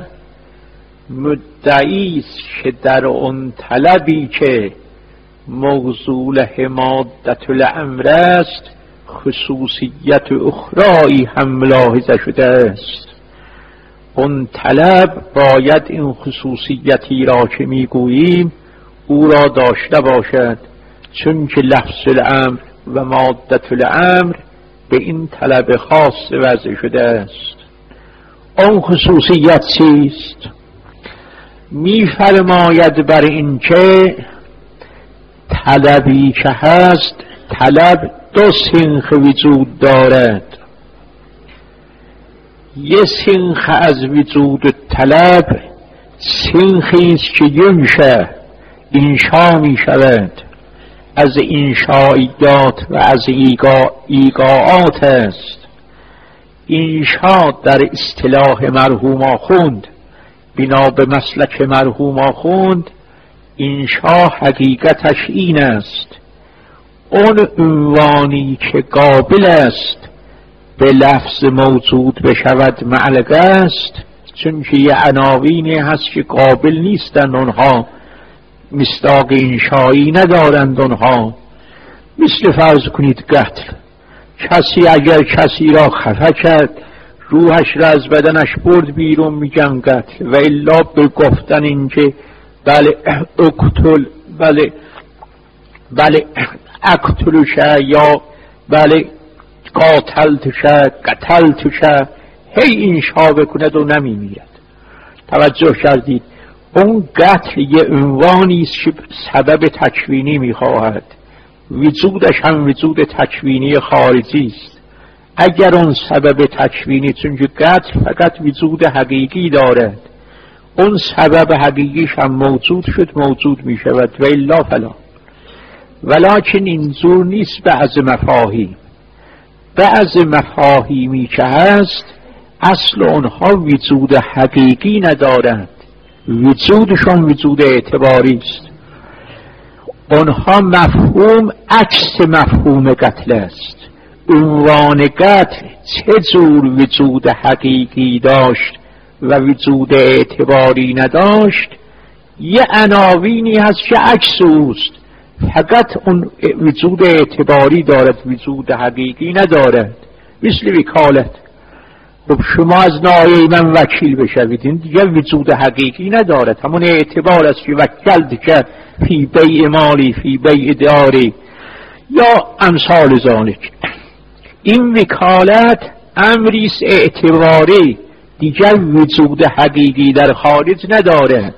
مدعی است که در اون طلبی که موصول ماده الامر است خصوصیت اخرایی هم ملاحظه شده است. اون طلب باید این خصوصیتی را که میگوییم او را داشته باشد، چون که لفظ الامر و مادة الامر به این طلب خاص وضع شده است. اون خصوصیت چیست؟ میفرماید بر این که طلبی که هست، طلب دو سنخ وجود دارد. یه سنخ از وجود طلب سنخی است که ینشه انشا می شود، از انشاییات و از ایگاعات است. انشا در اصطلاح مرحوم آخوند، بنا به مسلک مرحوم آخوند، انشا حقیقتش این است: اون عنوانی که قابل است به لفظ موجود بشود معلق است، چون که یه عناوینی هست که قابل نیستند، اونها مصداق انشایی ندارند. اونها مثل فرض کنید قتل، کسی اگر کسی را خفه کرد، روحش را از بدنش برد بیرون، میگن قتل. و الا به گفتن اینکه بله اقتل، بله اقتلشه، یا بله قاتلتشه، قتلتشه، هی انشا بکند و نمیمیرد. توجه کردید؟ اون قتل یه عنوانی است که سبب تکوینی میخواهد، وجودش هم وجود تکوینی خارجی است. اگر اون سبب تکوینی، چون که قتل فقط وجود حقیقی دارد، اون سبب حقیقیش هم موجود شد، موجود می شود، و الا فلا. ولکن اینجور نیست. بعض مفاهیمی که هست اصل اونها وجود حقیقی ندارند، وجودشون وجود اعتباری است. اونها مفهوم عکس مفهوم قتل است. عنوان قتل چه جور وجود حقیقی داشت و وجود اعتباری نداشت، یه عناوینی هست که عکس اوست، فقط اون وجود اعتباری دارد، وجود حقیقی ندارد. مثل وکالت. خب شما از نایه من وکیل بشوید، این دیگه وجود حقیقی ندارد، همون اعتبار است که وکلت که فی بیع مالی فی بیع داری یا امثال ذالک. این وکالت امریست اعتباری، دیگر وجود حقیقی در خارج ندارد.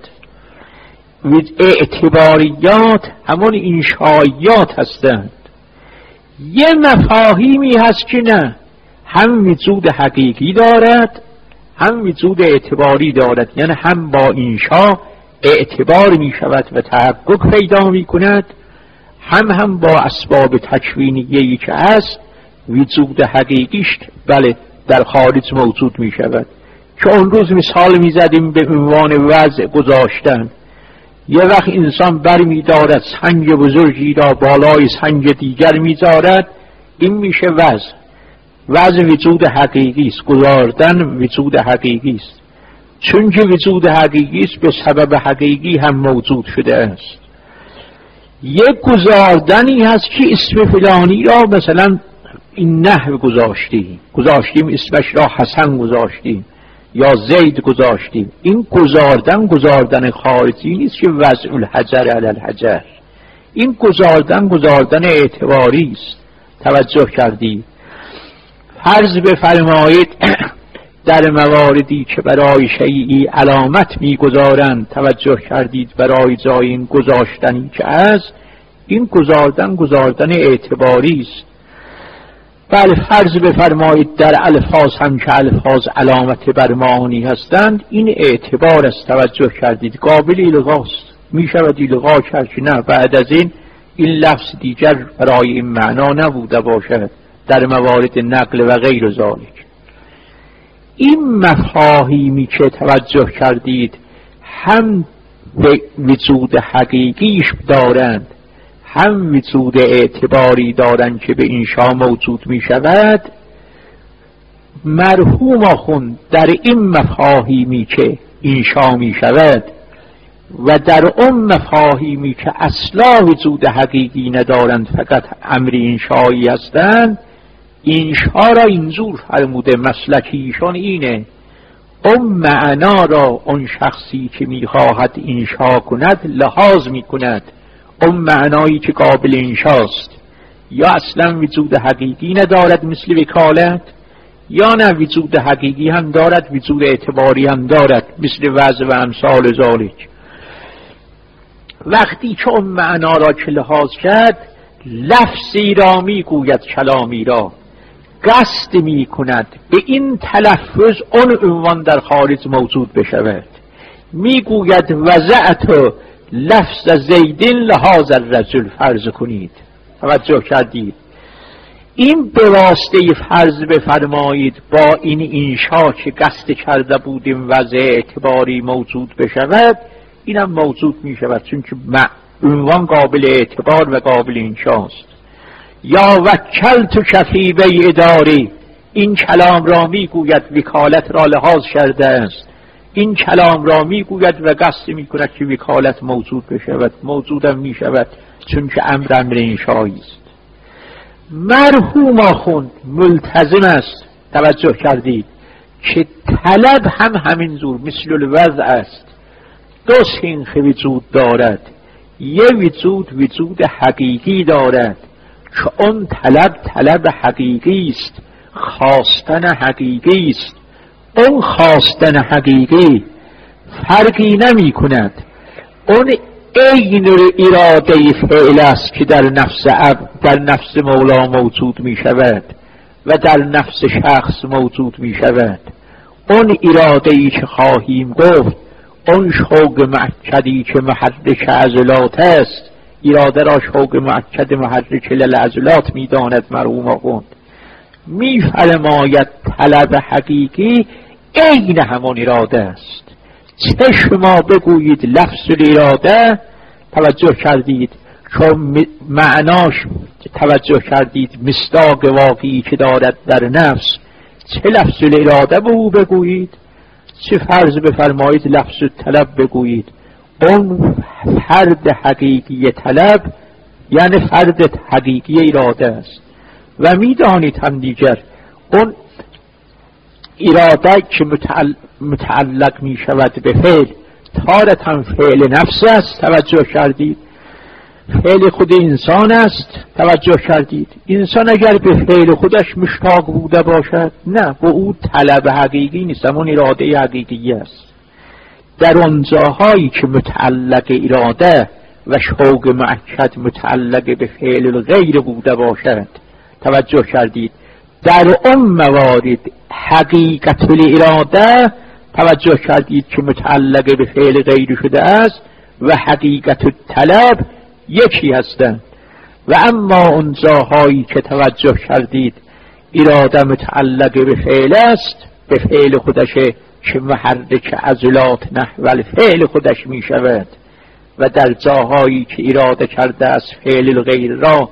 اعتباریات همون انشاییات هستند. یه مفاهیمی هست که نه، هم وجود حقیقی دارد هم وجود اعتباری دارد، یعنی هم با انشا اعتبار می شود و تحقق پیدا می کند، هم با اسباب تکوینیه‌ای که هست وجود حقیقیش بله در خارج موجود می شود. که اون روز مثال می زدیم به عنوان وضع گذاشتن. یه وقت انسان بر می دارد سنگ بزرگی را بالای سنگ دیگر می دارد، این میشه وضع وجود حقیقی است، گذاردن وجود حقیقی است. چون که وجود حقیقی است به سبب حقیقی هم موجود شده است. یک گذاردنی هست که اسم فلانی را مثلا این نحو گذاشتیم اسمش را حسن گذاشتیم یا زید گذاشتیم. این گذاردن خارجی نیست که وضع الحجر علی الحجر. این گذاردن اعتباری است. توجه کردید؟ فرض بفرمایید در مواردی که برای شیئی علامت میگذارند، توجه کردید، برای جای این گذاشتنی که است، این گذاردن اعتباری است. بله فرض بفرمایید در الفاظ هم که الفاظ علامت بر معانی هستند، این اعتبار است. توجه کردید؟ قابل الغاست، می شود الغا کرد که نه بعد از این لفظ دیگر برای این معنا نبوده باشد در موارد نقل و غیر ذالک. این مفاهیمی که توجه کردید هم به وجود حقیقیش دارند هم وجود اعتباری دارند که به انشا موجود می شود، مرحوم آخوند در این مفاهیمی که انشا می شود و در اون مفاهیمی که اصلا وجود حقیقی ندارند فقط امر انشایی هستند، انشا را اینجور فرموده، مسلکیشون اینه: اون معنا را اون شخصی که میخواهد انشا کند لحاظ میکند. اون معنایی که قابل انشاست یا اصلا وجود حقیقی ندارد مثل وکالت، یا نه وجود حقیقی هم دارد، وجود اعتباری هم دارد مثل وضع و امثال ذالک. وقتی که اون معنا را که لحاظ کرد، لفظی را میگوید، کلامی را قصد میکند به این تلفظ اون عنوان در خارج موجود بشود. میگوید وضعت لفظ زیدین لحاظ الرجل، فرض کنید. توجه کردید؟ این به واسطه فرض بفرمایید با این انشا که قصد کرده بودیم وضع اعتباری موجود بشود، اینم موجود می شود، چون که عنوان قابل اعتبار و قابل انشاست. یا وکلت کفیبه اداری، این کلام را می گوید وکالت را لحاظ کرده است. این کلام را می گوید و قصد می کند که وکالت موجود بشود، موجودم می شود، چون که امر انشایی است. مرحوم آخوند ملتزم است، توجه کردید، که طلب هم همین زور مثل الوضع است. دو سنخ وجود دارد، یه وجود حقیقی دارد که اون طلب حقیقی است، خواستن حقیقی است. اون خواستن حقیقی فرقی نمی کند. اون عین اراده فعل است که در نفس مولا موجود می شود و در نفس شخص موجود می شود. اون اراده ای که خواهیم گفت، اون شوق مؤکدی که محرک عضلات است، اراده را شوق مؤکد محرک للعضلات می داند مرحوم آخوند. می فرماید طلب حقیقی عین همان اراده است. چه شما بگویید لفظ اراده، توجه کردید، چون معناش توجه کردید مصداق واقعی که دارد در نفس، چه لفظ اراده به او بگویید، چه فرض بفرمایید لفظ طلب بگویید، اون فرد حقیقی طلب یعنی فرد حقیقی اراده است. و میدانید هم دیگر اون اراده که متعلق می شود به فعل، تارة فعل نفس است، توجه کردید، فعل خود انسان است، توجه کردید. انسان اگر به فعل خودش مشتاق بوده باشد، نه، به او طلب حقیقی نیست، همون اراده حقیقی است. در اون جاهایی که متعلق اراده و شوق مؤکد متعلق به فعل غیر بوده باشد، توجه کردید، در اون موارد حقیقت الاراده، توجه کردید، که متعلق به فعل غیر شده است و حقیقت الطلب یکی هستند. و اما اون جاهایی که توجه کردید اراده متعلق به فعل است، به فعل خودشه که محرک عضلات نحو الفعل خودش می شود، و در جاهایی که اراده کرده است فعل غیر را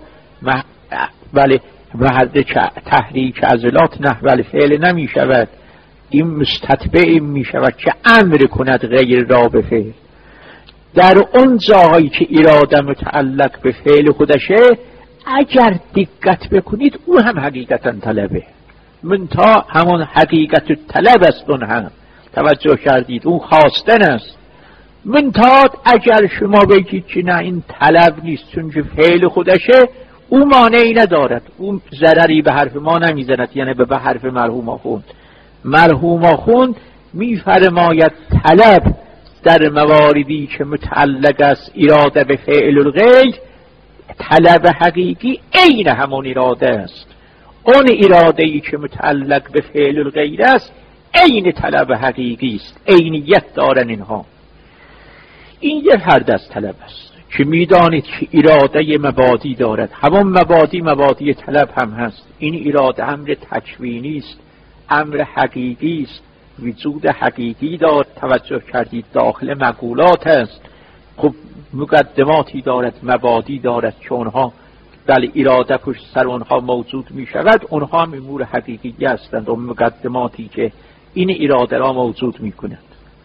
ولی محرک تحریک عضلات نحو الفعل نمی شود، این مستتبع می شود که امر کند غیر را به فعل. در اون جاهایی که اراده متعلق به فعل خودشه، اگر دقت بکنید او هم حقیقتا طلبه، منتها همون حقیقت طلب است. اون هم توجه کردید اون خواستن است، منتها اگر شما بگید که نه این طلب نیست چون که فعل خودشه، او مانعی ندارد، او ضرری به حرف ما نمیزند، یعنی به حرف مرحوم آخوند. مرحوم آخوند میفرماید طلب در مواردی که متعلق است اراده به فعل الغیر، طلب حقیقی عین همون اراده است. اون اراده ای که متعلق به فعل الغیر است عین طلب حقیقی است، عینیت دارن اینها. این یه فرد از طلب است که میدانید که اراده مبادی دارد، همون مبادی طلب هم هست. این اراده امر تکوینی است، امر حقیقی است، وجود حقیقی دارد، توجه کردید، داخل مقولات است. خب مقدماتی دارد، مبادی دارد که اونها بله اراده پشت سر اونها موجود می شود، اونها هم امور حقیقی هستند و مقدماتی که این اراده را موجود می کند.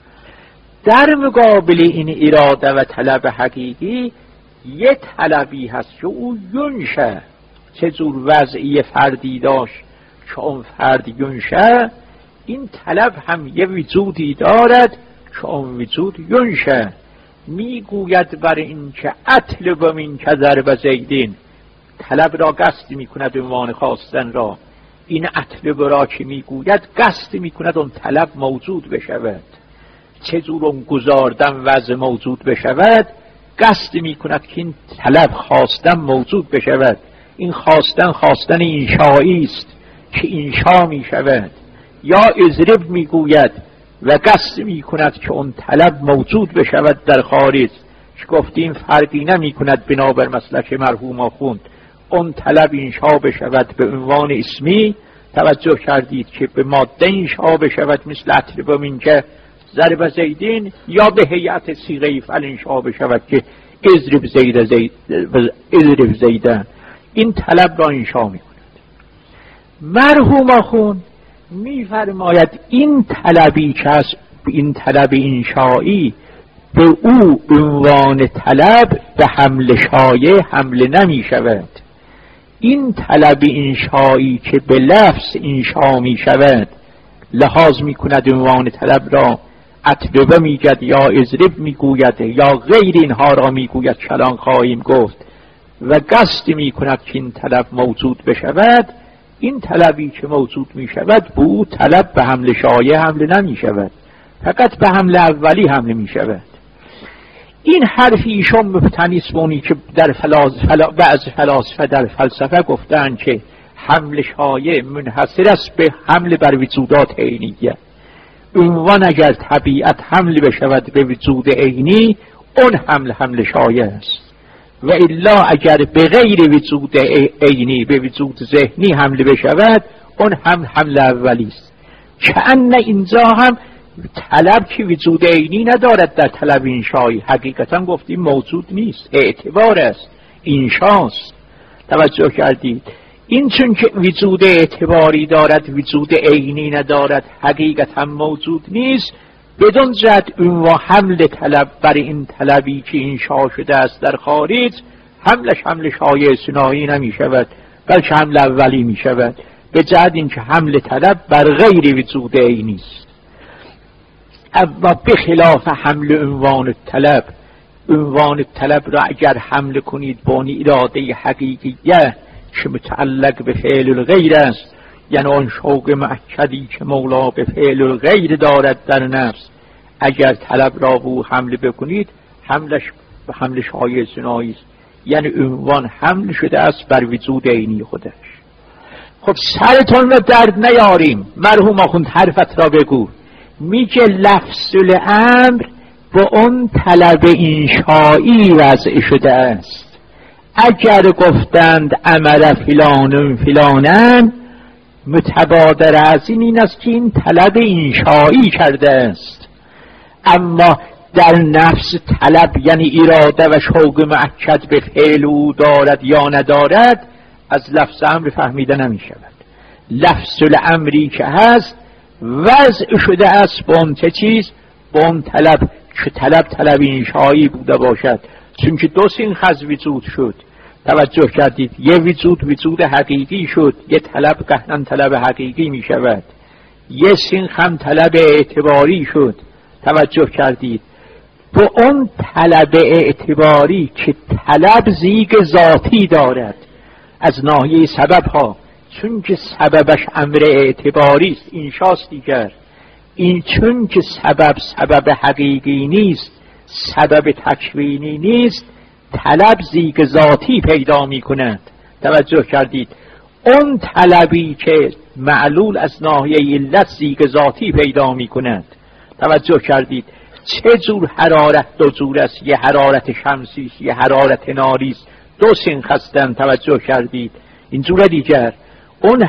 در مقابل این اراده و طلب حقیقی یه طلبی هست که او ینشه، چه جور وضعی فردی داشت که اون فرد ینشه، این طلب هم یه وجودی دارد که اون وجود ینشه. میگوید بر این که اطلب من که ضرب زیدین، طلب را قصد میکند عنوان خواستن را. این اطلب را که میگوید قصد میکند اون طلب موجود بشود. چجور اون گذاردن وضع موجود بشود، قصد میکند که این طلب خواستن موجود بشود. این خواستن انشایی است که انشا میشود. یا اضرب میگوید و قصد میکند که اون طلب موجود بشود در خارج، که گفتیم فرقی نمیکند بنابر مسلک مرحوم آخوند اون طلب انشا بشود به عنوان اسمی. توجه کردید که به ماده انشا بشود مثل اطلب من که ضرب زیدین، یا به هیئت صیغه فعل انشا بشود که اضرب زیدن. این طلب را انشا میکند. مرحوم آخوند میفرماید این طلبی که از این طلب انشایی به او عنوان طلب به حمل شایع حمله نمی شود. این طلب انشایی که به لفظ انشا می شود لحاظ می کند عنوان طلب را، اطلبه می گد یا اضرب می گوید یا غیر اینها را می گوید کلان خواهیم گفت، و قصد می کند که این طلب موجود بشود. این طلبی که موجود می شود به او طلب به حمل شایع حمله نمی شود، فقط به حمل اولی حمله می شود. این حرف ایشون مبتنیسمونی که در بعض فلاسفه در فلسفه گفتن که حمل شایع منحصر است به حمل بر وجودات عینیه. عنوان اگر طبیعت حمل بشود به وجود عینی، اون حمل شایع است، و الا اگر به غیر وجود عینی به وجود ذهنی حمل بشود، اون حمل اولی است. کأن اینجا هم طلب که وجود عینی ندارد در طلب انشایی، حقیقتا گفتیم موجود نیست، اعتبار است، انشاست. توجه کردید؟ این چون که وجود اعتباری دارد وجود عینی ندارد، حقیقتا موجود نیست. بدون جهت عنوان حمل طلب بر این طلبی که انشا شده است در خارج، حملش حمل شایع ثنایی نمی شود، بلکه حمل اولی می شود، به جهت این که حمل طلب بر غیر وجود عینی است. اما بخلاف حمل عنوان طلب را اگر حمل کنید بانی اراده حقیقیه که متعلق به فعل الغیر است، یعنی آن شوق مؤکدی که مولا به فعل الغیر دارد در نفس، اگر طلب را بو حمل بکنید، حملش به حمل شایع ثنایی است، یعنی عنوان حمل شده است بر وجود عینی خودش. خب سرتون را درد نیاریم، مرحوم آخوند حرفت را بگو. میگه لفظ الامر با اون طلب انشایی وضع شده است. اگر گفتند امر فلان فلانن، متبادر از این است که این طلب انشایی کرده است. اما در نفس طلب یعنی اراده و شوق مؤکد به فعل او دارد یا ندارد، از لفظ امر فهمیده نمی شود. لفظ الامری که هست وضع شده است با اون چیز، با اون طلب که طلب انشایی بوده باشد، چون که دو سینخ وجود شد. توجه کردید؟ یه وجود حقیقی شد، یه طلب قهرن طلب حقیقی می شود. یه سینخ هم طلب اعتباری شد. توجه کردید؟ با اون طلب اعتباری که طلب زیگ ذاتی دارد از ناحیه سبب ها، چون که سببش امر اعتباری است، انشاست دیگر. این چون که سبب حقیقی نیست، سبب تکوینی نیست، طلب زیگ ذاتی پیدا می کند. توجه کردید؟ اون طلبی که معلول از ناحیه علت زیگ ذاتی پیدا می کند. توجه کردید؟ چه جور حرارت دو جور است، یه حرارت شمسی است، یه حرارت ناری است، دو سینخ هستند. توجه کردید؟ اینجور دیگر اون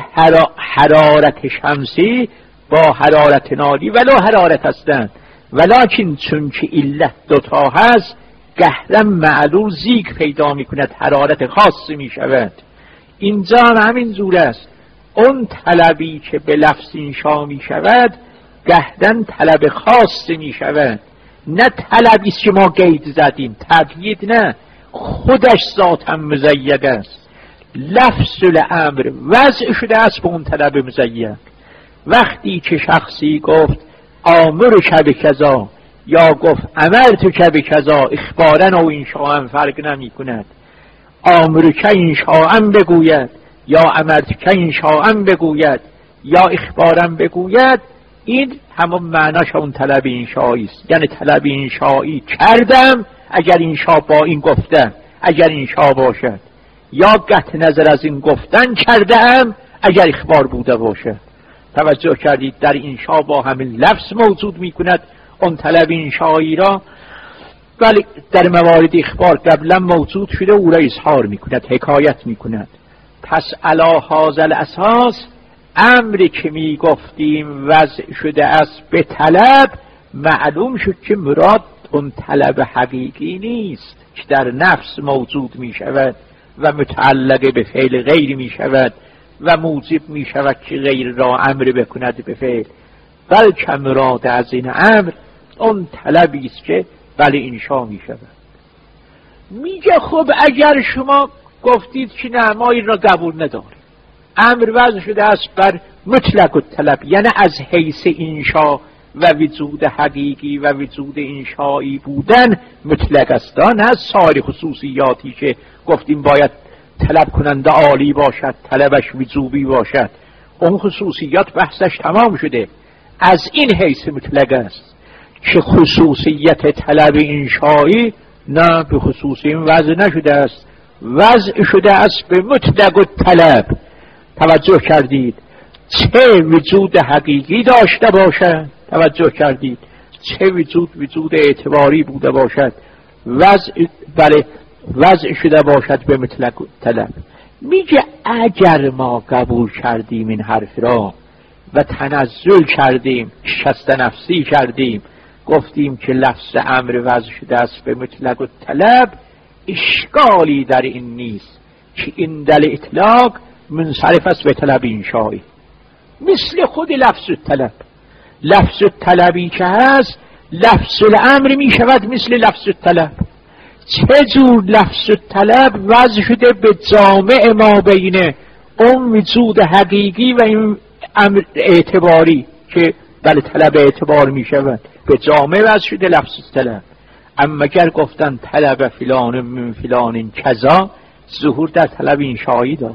حرارت شمسی با حرارت ناری ولو حرارت هستند، ولکن چون که علت دوتا هست، قهرن معلول زیگ پیدا می کند، حرارت خاص می شود. اینجا همین جور است. اون طلبی که به لفظ انشا می شود، قهرن طلب خاص می شود، نه طلبی است که ما قید زدیم، تقیید نه، خودش ذاتا مزید است. لفظ الامر وضع شده است به اون طلب مزین. وقتی که شخصی گفت آمرک بکذا یا گفت امرتک بکذا اخبارا و انشاء فرق نمی کند. آمرک انشاء بگوید یا امرتک انشاء بگوید یا اخبارا بگوید، این همون معناش اون طلب انشایی است. یعنی طلب انشایی کردم اگر انشا با این گفتم، اگر انشا باشد، یا قطع نظر از این گفتن کردم اگر اخبار بوده باشد. توجه کردید در انشا با همین لفظ موجود می کند اون طلب انشایی را، ولی در موارد اخبار قبلا موجود شده او را اظهار می کند، حکایت می کند. پس علی هذا الاساس امری که می گفتیم وضع شده است به طلب، معلوم شد که مراد اون طلب حقیقی نیست که در نفس موجود می شود و متعلق به فعل غیر می شود و موجب می شود که غیر را امر بکند به فعل، بلکه مراد از این امر اون طلبی است که بله انشا می شود. میگه خب اگر شما گفتید که نه ما این را قبول نداریم، امر وضع شده است بر مطلق الطلب، یعنی از حیث انشا و وجود حقیقی و وجود انشایی بودن مطلق است، نه از سایر خصوصیاتی که گفتیم باید طلب کننده عالی باشد، طلبش وجوبی باشد، اون خصوصیات بحثش تمام شده. از این حیث مطلق است که خصوصیت طلب انشایی نه به خصوصی این وضع نشده است، وضع شده است به مطلق الطلب. توجه کردید؟ چه وجود حقیقی داشته باشد، توجه کردید، چه وجود اعتباری بوده باشد، وضع شده باشد به مطلق طلب. میگه اگر ما قبول کردیم این حرف را و تنزل کردیم، شست نفسی کردیم، گفتیم که لفظ امر وضع شده است به مطلق طلب، اشکالی در این نیست که این دل اطلاق منصرف است به طلب انشایی، مثل خود لفظ الطلب. لفظ الطلبی که هست لفظ الامر می شود مثل لفظ الطلب. چه جور لفظ الطلب وضع شده به جامع ما بین اون وجود حقیقی و این امر اعتباری که بله طلب اعتبار می شود، به جامع وضع شده لفظ الطلب. اما اگر گفتن طلب فلان من فلان کذا، ظهور در طلب انشایی دارد.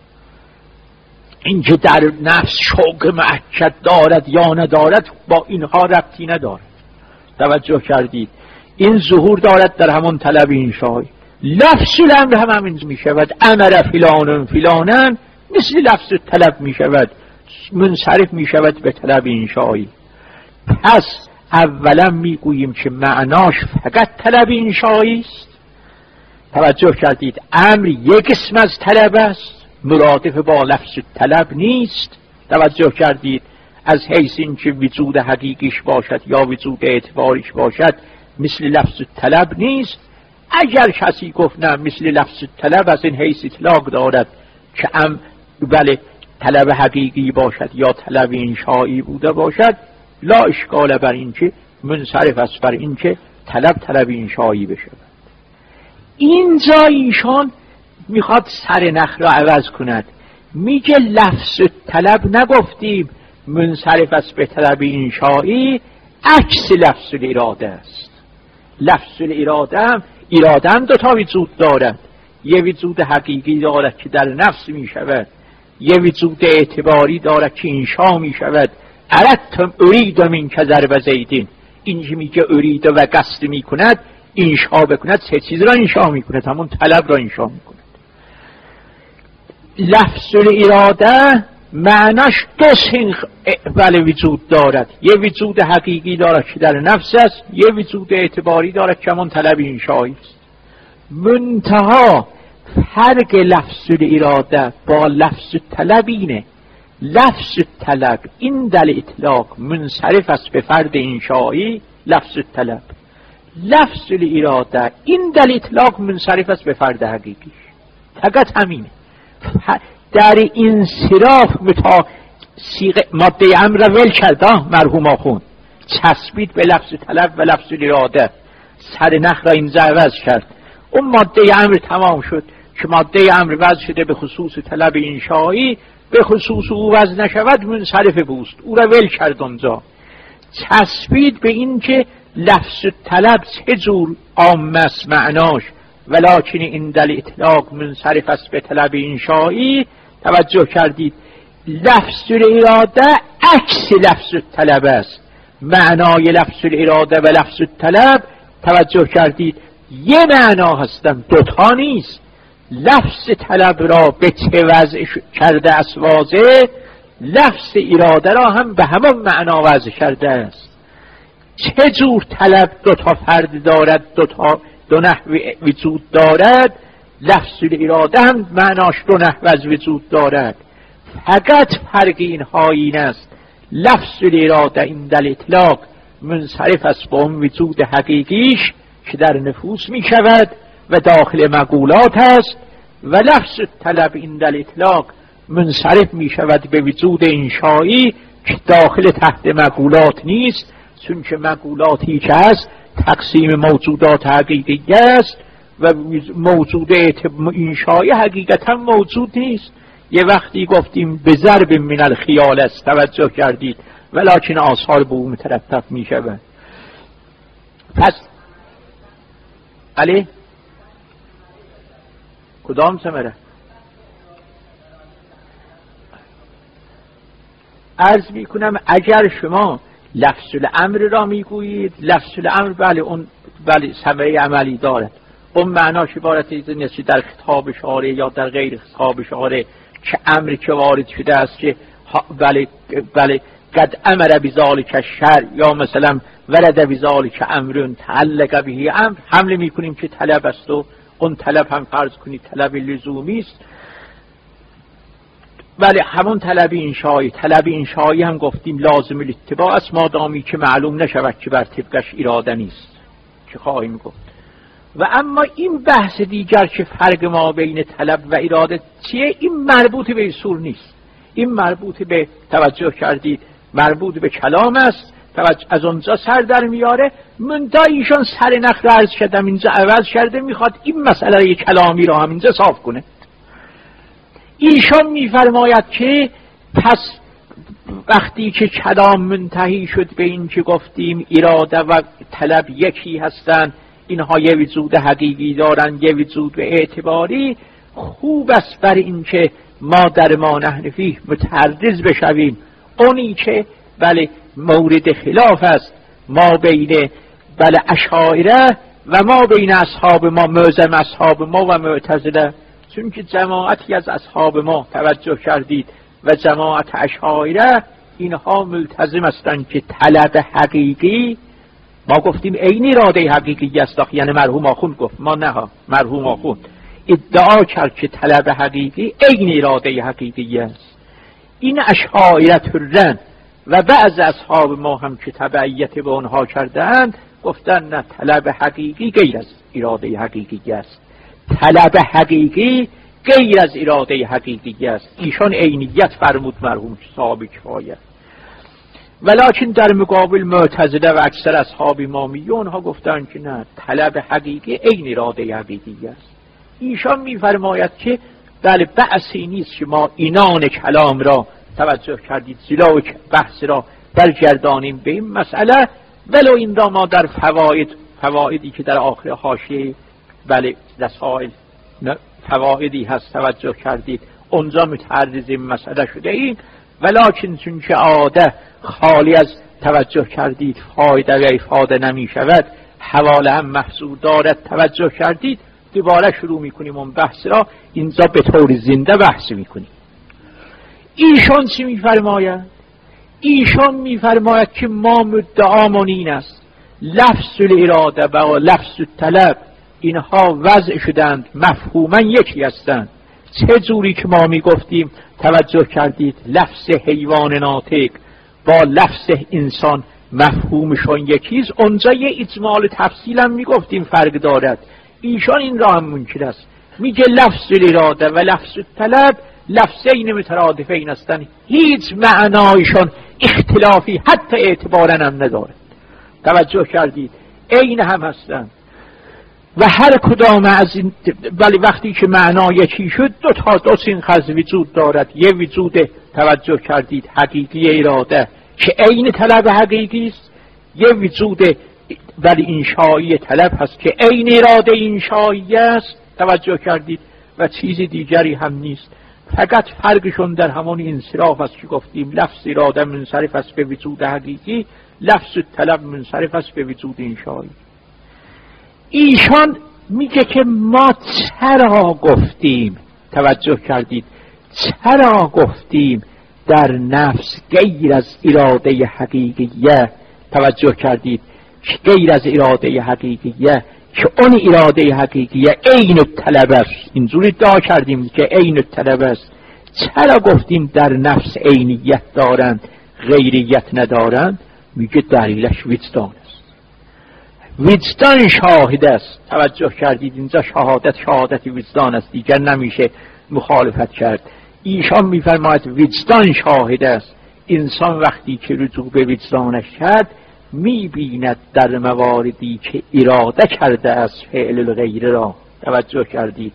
اینکه در نفس شوق مؤکد دارد یا ندارد با اینها ربطی ندارد. توجه کردید؟ این ظهور دارد در همون طلب انشایی. لفظ الامر هم همین می شود، امر فلان فلانن مثل لفظ طلب می شود، منصرف می شود به طلب انشایی. پس اولا می گوییم که معناش فقط طلب انشایی است. توجه کردید؟ امر یک اسم از طلب است، مرادف با لفظ طلب نیست. توجه کردید؟ از حیث این که وجود حقیقیش باشد یا وجود اعتباریش باشد مثل لفظ طلب نیست. اگر کسی گفت نه مثل لفظ طلب، از این حیث اطلاق دارد که بله طلب حقیقی باشد یا طلب انشایی بوده باشد، لا اشکال بر این که منصرف است بر این که طلب انشایی بشود. اینجا ایشان میخواد سر نخ را عوض کند، میگه لفظ طلب نگفتیم منصرف است به طلب انشایی، عکس لفظ الاراده است. لفظ اراده هم دو تا وجود دارد، یه وجود حقیقی دارد که در نفس میشود، یه وجود اعتباری دارد که انشا میشود. اردتم ارید منک ضرب زیدین، این که میگه ارید و قصد میکند انشا بکند، سه چیز را انشا میکند، همون طلب را انشا میکند. لفظ الاراده معناش دو سنخ بله وجود دارد، یه وجود حقیقی دارد که در نفس است، یه وجود اعتباری دارد که همون طلب انشایی است. منتها فرق لفظ الاراده با لفظ طلب اینه، لفظ طلب این دل اطلاق منصرف است به فرد انشایی لفظ طلب، لفظ الاراده این دل اطلاق منصرف است به فرد حقیقیش. فقط همینه. در این صراف ماده امر را ول کرد مرحوم آخوند، چسبید به لفظ طلب و لفظ اراده، سر نخ را این عوض کرد، اون ماده امر تمام شد. که ماده امر وضع شده به خصوص طلب انشایی، به خصوص او وضع نشود منصرف بوست، او را ول کرد اونجا. چسبید به این که لفظ طلب چه جور عام است معناش، ولکن این دل اطلاق منصرف است به طلب انشایی. توجه کردید لفظ الاراده عکس لفظ طلب است. معنای لفظ الاراده و لفظ طلب توجه کردید یه معنا هستند، دوتا نیست. لفظ طلب را به چه وضع کرده است واضح، لفظ اراده را هم به همان معنا وضع کرده است. چه جور طلب دوتا فرد دارد، دو نحو وجود دارد، لفظ اراده هم معناش دو نحو از وجود دارد. فقط فرق اینها این است لفظ اراده این دل اطلاق منصرف است با اون وجود حقیقیش که در نفوس می شود و داخل مقولات است، و لفظ طلب این دل اطلاق منصرف می شود به وجود انشایی که داخل تحت مقولات نیست، چون که مقولاتی که هست تقسیم موجودات حقیقی است و موجود انشایی حقیقتا موجود نیست. یه وقتی گفتیم به ضرب من الخیال است، توجه کردید، ولکن آثار به او مترتب می شود. پس علی کدام ثمره؟ عرض می کنم اگر شما لفظ الامر را می گویید، لفظ الامر بله ثمره عملی دارد. اون معناش عبارت نیست در خطاب اشاره یا در غیر خطاب اشاره که امر که وارد شده است که بله قد امر بذالک الشرع، یا مثلا ولد بذالک امر تعلق به امر، حمله میکنیم که طلب است و اون طلب هم فرض کنید طلب لزومی است. بله همون طلب انشایی هم گفتیم لازم الاتباع است مادامی که معلوم نشود که بر طبقش اراده نیست که خواهیم گفت. و اما این بحث دیگر که فرق ما بین طلب و اراده چیه، این مربوط به اصول نیست، این مربوط به توجه کردید مربوط به کلام است. از اونجا سر در میاره، منتها ایشان سر نخ عرض کردم اینجا عوض کرده، میخواد این مسئله کلامی را هم اینجا صاف کنه. ایشان میفرماید که پس وقتی که کلام منتهی شد به این که گفتیم اراده و طلب یکی هستند، اینها یه وجود حقیقی دارن یه وجود اعتباری، خوب است بر این که ما در ما نحن فیه متعرض بشویم اونی که بله مورد خلاف است ما بین بله اشاعره و ما بین اصحاب ما، معظم اصحاب ما و معتزله. چون که جماعتی از اصحاب ما توجه کردید و جماعت اشاعره اینها ملتزم هستند که طلب حقیقی، ما گفتیم عین اراده حقیقی است، یعنی مرحوم آخوند گفت، ما نه، مرحوم آخوند ادعا کرد که طلب حقیقی عین اراده حقیقی است. این اشاعره ترن و بعض اصحاب ما هم که تبعیت به آنها کردند گفتن نه، طلب حقیقی غیر از اراده حقیقی است، طلب حقیقی غیر از اراده حقیقی است. ایشان عینیت فرمود مرحوم صاحب کفایه. ولکن در مقابل معتزله و اکثر اصحاب امامیون ها گفتن که نه، طلب حقیقی عین اراده حقیقی است. ایشان میفرماید که بله بحثی نیست که ما اینان کلام را توجه کردید زیلا و بحث را برگردانیم به این مسئله، ولو این را ما در فوایدی که در آخر حاشیه بله رسائل فوایدی هست توجه کردید اونجا متعرض این مسئله شده این، ولکن چون که عاده خالی از توجه کردید فایده و افاده نمی شود، حواله هم محصول دارد، توجه کردید دوباره شروع میکنیم اون بحث را، اینجا به طور زنده بحث میکنیم. ایشان چی میفرماید؟ ایشان میفرماید که ما مدعامون این است لفظ الاراده و لفظ الطلب اینها وضع شدند مفهوما یکی هستند. چه جوری که ما میگفتیم توجه کردید لفظ حیوان ناطق با لفظ انسان مفهومشون یکیست، اونجا یه اجمال تفصیل هم میگفتیم فرق دارد. ایشان این را هم منکر است، میگه لفظ الاراده و لفظ الطلب لفظین مترادفین هستند، هیچ معنایشون اختلافی حتی اعتبارا هم نداره. توجه کردید عین هم هستند. و هر کدام از این، ولی وقتی که معنا یکی شد دو سینخز وجود دارد. یه وجود توجه کردید حقیقی اراده که عین طلب حقیقی است، یه وجود ولی انشایی طلب هست که عین اراده انشایی است، توجه کردید، و چیز دیگری هم نیست. فقط فرقشون در همون انصراف است که گفتیم لفظ اراده منصرف است به وجود حقیقی، لفظ طلب منصرف است به وجود انشایی. ایشان میگه که ما چرا گفتیم، توجه کردید، چرا گفتیم در نفس غیر از اراده حقیقیه، توجه کردید، غیر از اراده حقیقیه که اون اراده حقیقیه عین الطلب است، اینجوری ادعا کردیم که عین الطلب است. چرا گفتیم در نفس عینیت دارند غیریت ندارند؟ میگه دلیلش وجدان است، وجدان شاهد است. توجه کردید اینجا شهادت وجدان است، دیگر نمیشه مخالفت کرد. ایشان میفرماید وجدان شاهد است. انسان وقتی که رجوع به وجدانش کرد میبیند در مواردی که اراده کرده است فعل الغیر را، توجه کردید،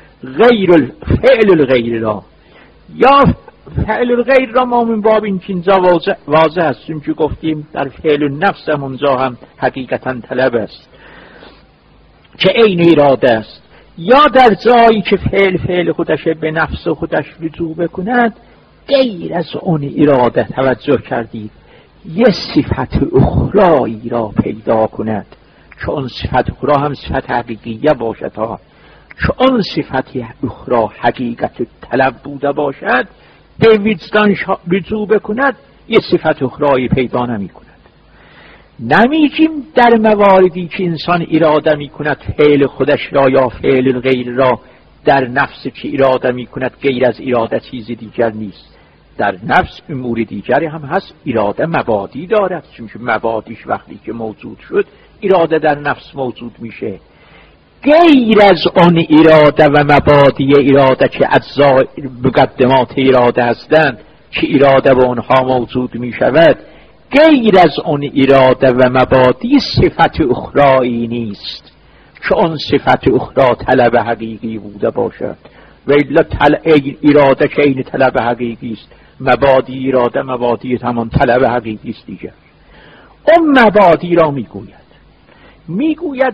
فعل الغیر را یا فعل الغیر را ما من باب این اینجا واضح است، چون که گفتیم در فعل النفس هم اونجا هم حقیقتا طلب است که عین اراده است، یا در جایی که فعل خودش به نفس خودش رجوع بکند غیر از اون اراده، توجه کردید، یه صفت اخرایی را پیدا کند که اون صفت اخرا هم صفت حقیقیه باشد ها، که اون صفت اخرا حقیقت طلب بوده باشد به وجدان رجوع بکند، یه صفت اخرایی پیدا نمی کند. نمیگیم در مواردی که انسان اراده می کند فعل خودش را یا فعل غیر را، در نفس که اراده می کند غیر از اراده چیز دیگر نیست. در نفس امور دیگری هم هست، اراده مبادی دارد، چون مبادیش وقتی که موجود شد اراده در نفس موجود میشه. غیر از آن اراده و مبادی اراده که اجزای مقدمات اراده هستند که اراده به آنها موجود میشود، غیر از آن اراده و مبادی صفت اخرایی نیست که آن صفت اخرا طلب حقیقی بوده باشد. و اراده که این طلب حقیقی است، مبادی اراده مبادی همان طلب حقیقی است دیگر. اون مبادی را میگوید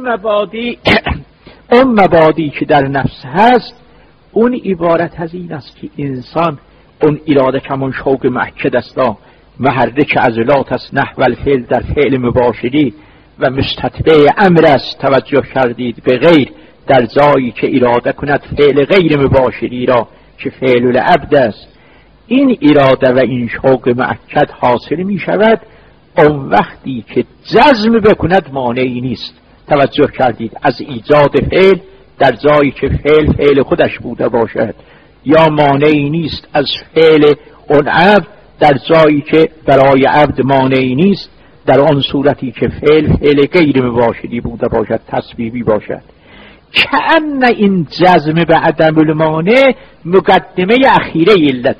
اون مبادی که در نفس هست، اون عبارت از این است که انسان اون اراده کمان شوق مؤکد است، محرک عضلات است، نحو الفعل در فعل مباشری و مستتبع امر است، توجه کردید، به غیر در جایی که اراده کند فعل غیر مباشری را که فعل العبد است. این اراده و این شوق مؤکد حاصل می شود اون وقتی که جزم بکند مانعی نیست، توجه کردید، از ایجاد فعل در جایی که فعل خودش بوده باشد، یا مانعی نیست از فعل اون عبد در جایی که برای عبد مانعی نیست، در آن صورتی که فعل غیر مباشری بوده باشد، تسبیبی باشد. کأن این جزم به عدم المانع مقدمه اخیره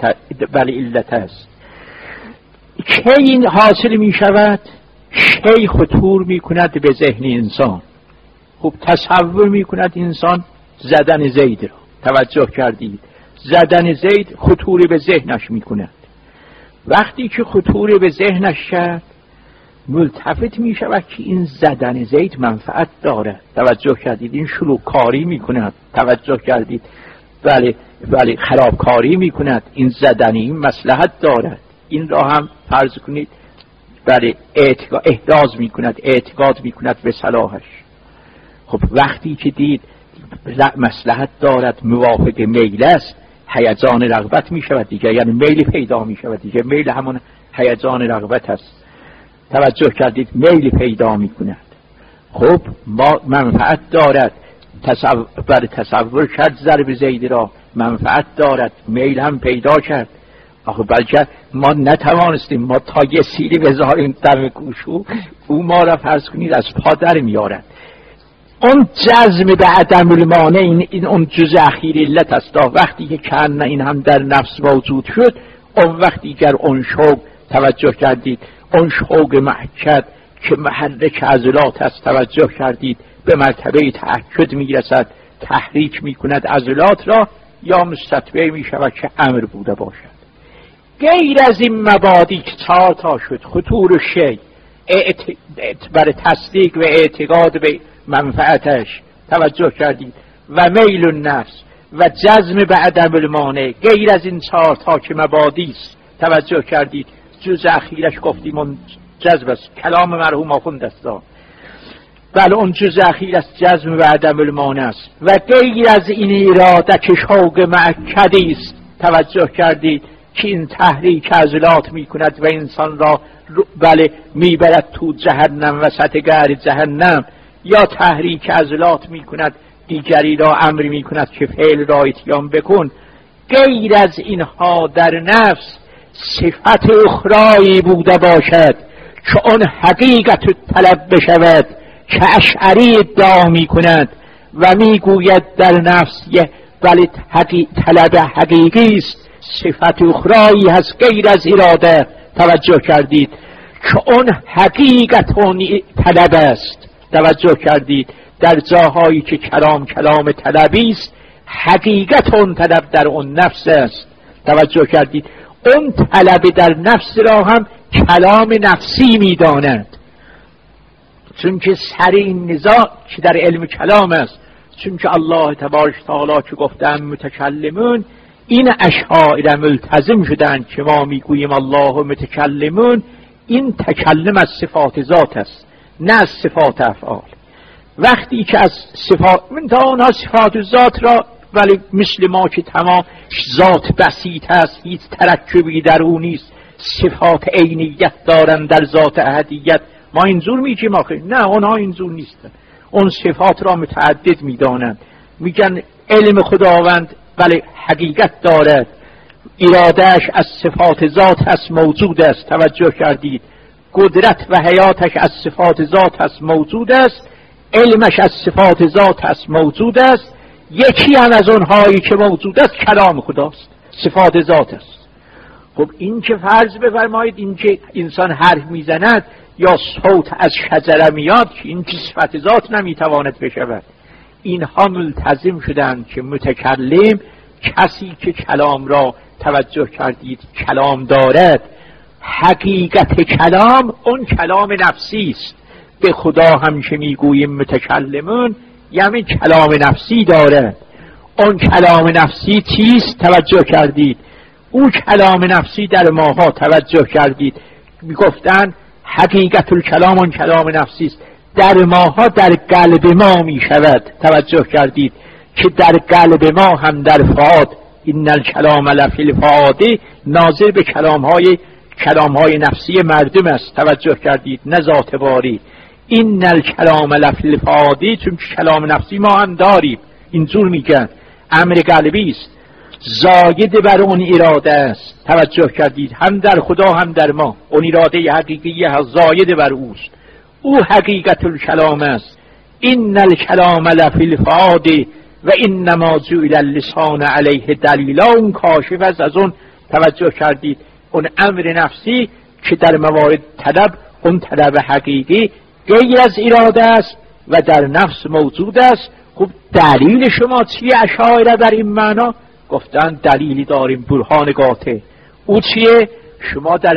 علت است. که این حاصل می شود؟ شی خطور می کند به ذهن انسان. خب تصور می کند انسان زدن زید را، توجه کردید، زدن زید خطور به ذهنش می کند. وقتی که خطور به ذهنش شد ملتفت می شود که این زدن زید منفعت دارد، توجه کردید، این شلوغکاری می کند، توجه کردید، بله خرابکاری می کند، این زدنی این مصلحت دارد، این را هم فرض کنید بله احداث می کند، اعتقاد می کند به صلاحش. خب وقتی که دید مصلحت دارد، موافق میل است، هیجان رغبت می شود دیگه، یعنی میل پیدا می شود دیگه، میل همون هیجان رغبت است، توجه کردید، میل پیدا می کند. خب ما منفعت دارد، تصور کرد ضرب زید را، منفعت دارد، میل هم پیدا کرد. آخه بلکه ما نتوانستیم، ما تا یه سیلی بذاریم دم گوشو، او ما را فرض کنید از پا در میارد. اون جزم به عدم المانع این اون جز اخیر علت است. وقتی که کن این هم در نفس موجود شد، اون وقتی گر اون شوق، توجه کردید، اون شوق محکد که محرک عضلات است، توجه کردید، به مرتبه تأکد میرسد، تحریک میکند عضلات را، یا مستتبع میشود که امر بوده باشد. غیر از این مبادی که 4 تا شد، خطور شی بر تصدیق و اعتقاد به منفعتش توجه کردید، و میل النفس و جزم به عدم المانع. غیر از این 4 تا که مبادی است توجه کردید، جز اخیرش گفتیم اون جذب است، کلام مرحوم آخوند است، بله اون جز اخیر است، جزم به عدم المانع است. و غیر از این اراده که شوق مؤکدی است توجه کردید، که این تحریک عضلات می کند و انسان را بله میبرد تو جهنم، وسط گهر جهنم، یا تحریک عضلات می کند دیگری را امر می کند که فعل را اتیان بکن. غیر از اینها در نفس صفت اخرایی بوده باشد که اون حقیقت طلب بشود، که اشعری ادعا می کند و می گوید در نفس یه بله طلب حقیقی است، صفت اخرایی هست غیر از اراده توجه کردید، که اون حقیقت اون طلب است. توجه کردید در جاهایی که کلام طلبی است، حقیقت اون طلب در اون نفس است. توجه کردید اون طلب در نفس را هم کلام نفسی می‌داند، چون که سر این نزاع که در علم کلام است، چون که الله تبارک تعالی که گفتن متکلمون، این اشاعره ملتزم شدند که ما میگوییم الله متکلمون، این تکلم از صفات ذات است نه از صفات افعال. وقتی که از صفات منتها اونها صفات ذات را، ولی مثل ما که تمام ذات بسیط است، هیچ ترکبی در اون نیست، صفات عینیت دارن در ذات احدیت، ما اینجور میگیم آخه نه، اونها اینجور نیستن، اون صفات را متعدد میدانند، میگن علم خداوند بله حقیقت دارد، ارادهش از صفات ذات هست، موجود است. توجه کردید قدرت و حیاتش از صفات ذات هست، موجود است، علمش از صفات ذات هست، موجود است. یکی هم از اونهایی که موجود است کلام خداست، صفات ذات است. خب این که فرض بفرمایید این که انسان حرف میزند یا صوت از شجره میاد، که این که صفت ذات نمیتواند بشود. اینها ملتزم شدند که متکلم کسی که کلام را توجه کردید کلام دارد، حقیقت کلام اون کلام نفسی است. به خدا هم که میگوییم متکلمون یعنی کلام نفسی دارد. اون کلام نفسی چیست؟ توجه کردید اون کلام نفسی در ماها توجه کردید میگفتن حقیقت الکلام اون کلام نفسی است، در ماها در قلب ما می شود. توجه کردید که در قلب ما هم در فؤاد، این الکلام لفی الفؤاد، ناظر به کلام های نفسی مردم است. توجه کردید نه ذات باری. این الکلام لفی الفؤاد، چون کلام نفسی ما هم داریم، اینجور میگن امر قلبی است، زاید بر اون اراده است. توجه کردید هم در خدا هم در ما اون اراده حقیقی زاید بر اوست، او حقیقت الکلام است. این الکلام لفی الفؤاد و انما جعل اللسان علیه دلیلا، اون کاشف از اون توجه کردید اون امر نفسی که در موارد طلب، اون طلب حقیقی غیر از اراده است و در نفس موجود است. خب دلیل شما چیه اشاعره بر این معنا؟ گفتن دلیلی داریم، برهان قاطع. او چیه؟ شما در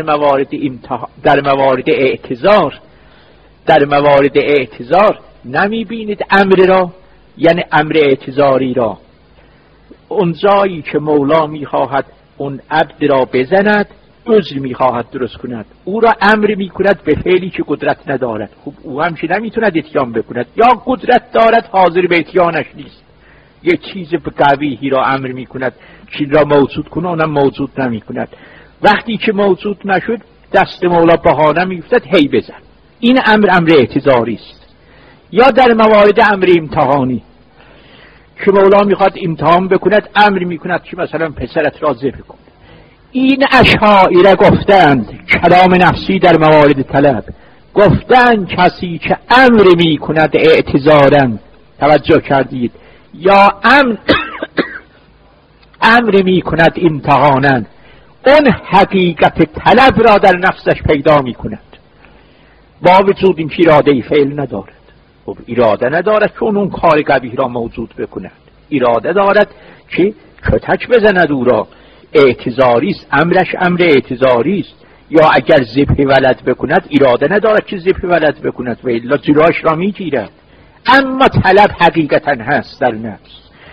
موارد اعتذار نمی بینید امر را، یعنی امر اعتذاری را. اون جایی که مولا می خواهد اون عبد را بزند، عذر می خواهد درست کند، او را امر می کند به فعلی که قدرت ندارد. خب او هم چی نمیتوند اتیان بکند، یا قدرت دارد حاضر به اتیانش نیست، یک چیز قویی را امر می کند که را موجود کنه، اونم موجود نمی کند. وقتی که موجود نشد دست مولا بهانه می افتد هی بزن. این امر اعتذاری است. یا در موارد امر امتحانی که مولا میخواد امتحان بکند، امر میکند که مثلا پسرت را ذبح کن. این اشاعره گفتند کلام نفسی در موارد طلب، گفتند کسی که امر میکند اعتذارا، توجه کردید، یا امر میکند امتحانا، اون حقیقت طلب را در نفسش پیدا میکند با وجود این اراده فعل ندارد. خب اراده ندارد که اون کار قبیح را موجود بکند، اراده دارد که کتک بزند او را، اعتذاری است، امرش امر اعتذاری است. یا اگر ذبح ولد بکند اراده ندارد که ذبح ولد بکند و الا جلوش را میگیرد. اما طلب حقیقتا هست در نفس.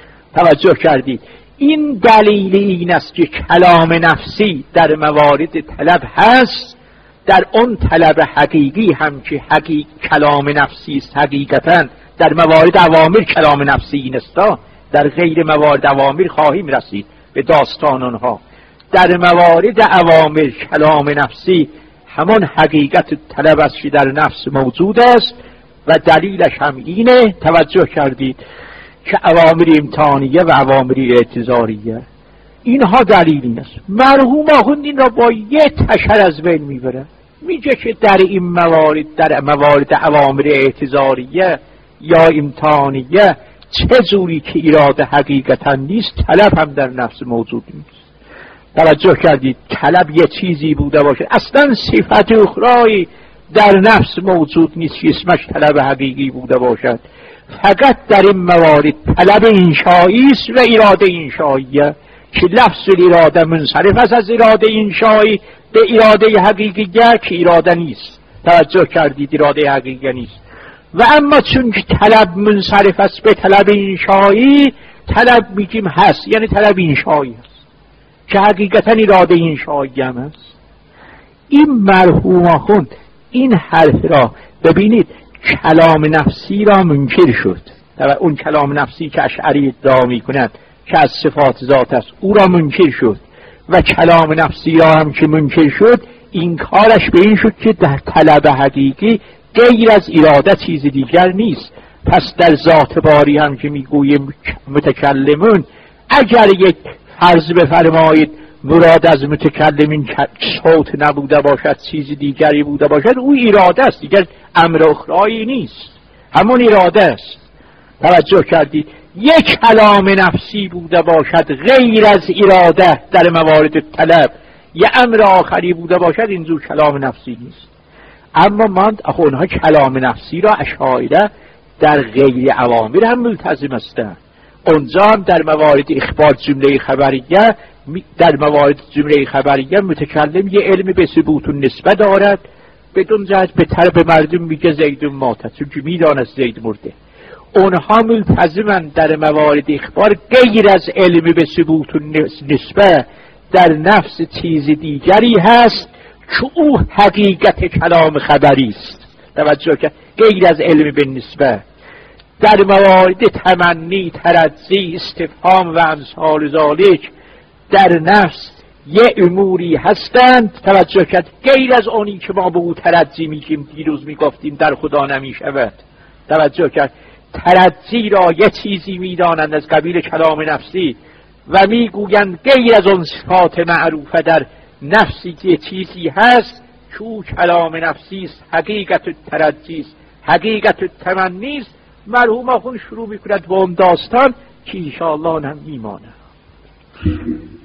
توجه کردید؟ این دلیل این است که کلام نفسی در موارد طلب هست، در اون طلب حقیقی هم که کلام نفسی است حقیقتا در موارد اوامر کلام نفسی این است، در غیر موارد اوامر خواهیم رسید به داستان آنها. در موارد اوامر کلام نفسی همان حقیقت طلب است که در نفس موجود است و دلیلش هم اینه، توجه کردید، که اوامر امتحانیه و اوامر اعتذاریه اینها دلیل این است. مرحوم آخوند این را با یه تشر از بین میبره، میگه که در این موارد، در موارد اوامر اعتذاریه یا امتحانیه چه جوری که اراده حقیقتا نیست، طلب هم در نفس موجود نیست. توجه کردید؟ طلب یه چیزی بوده باشه، اصلا صفت اخرایی در نفس موجود نیست که اسمش طلب حقیقی بوده باشد. فقط در این موارد طلب انشایی است و اراده انشاییه که لفظ اراده منصرف است از اراده انشایی به اراده حقیقیه که اراده نیست. توجه کردید؟ اراده حقیقی نیست. و اما چون که طلب منصرف است به طلب انشایی، طلب میگیم هست، یعنی طلب انشایی هست که حقیقتا اراده انشایی هم هست. این مرحوم آخوند این حرف را ببینید، کلام نفسی را منکر شد، اون کلام نفسی که اشعری ادعا می‌کند که از صفات ذات است او را منکر شد و کلام نفسی را هم که منکر شد، این کارش به این شد که در طلب حقیقی غیر از اراده چیز دیگر نیست. پس در ذات باری هم که میگوییم متکلمون، اگر یک فرض بفرمایید مراد از متکلمین صوت نبوده باشد، چیز دیگری بوده باشد، او اراده است، دیگر امر اخرایی نیست، همون اراده است. توجه کردید؟ یک کلام نفسی بوده باشد غیر از اراده در موارد طلب، یه امر آخری بوده باشد، اینجور کلام نفسی نیست. اما من اونها کلام نفسی را اشاعره در غیر اوامر هم ملتزم هستند. اونجا هم در موارد اخبار جمله خبریه، در موارد جمله خبریه متکلم یه علم به ثبوت و نسبت دارد، بدون جهت به طرف مردم میگه زید مات، چون که میداند زید مرده. اونها ملتزمند در موارد اخبار غیر از علم به ثبوت و نسبت در نفس چیز دیگری هست که او حقیقت کلام خبری است. توجه که غیر از علم به نسبت در موارد تمنی، ترجی، استفهام و امثال ذالک در نفس یه اموری هستند، توجه کرد، غیر از اونی که ما به او ترجی میگیم، دیروز میگفتیم در خدا نمیشود. توجه کرد؟ ترجی را یه چیزی میدانند از قبیل کلام نفسی و میگویند غیر از اون صفات معروفه در نفسی که چیزی هست که او کلام نفسی است، حقیقت ترجی است، حقیقت تمنی است. مرحوم آخوند شروع میکند با اون داستان که انشاءالله هم میمانه.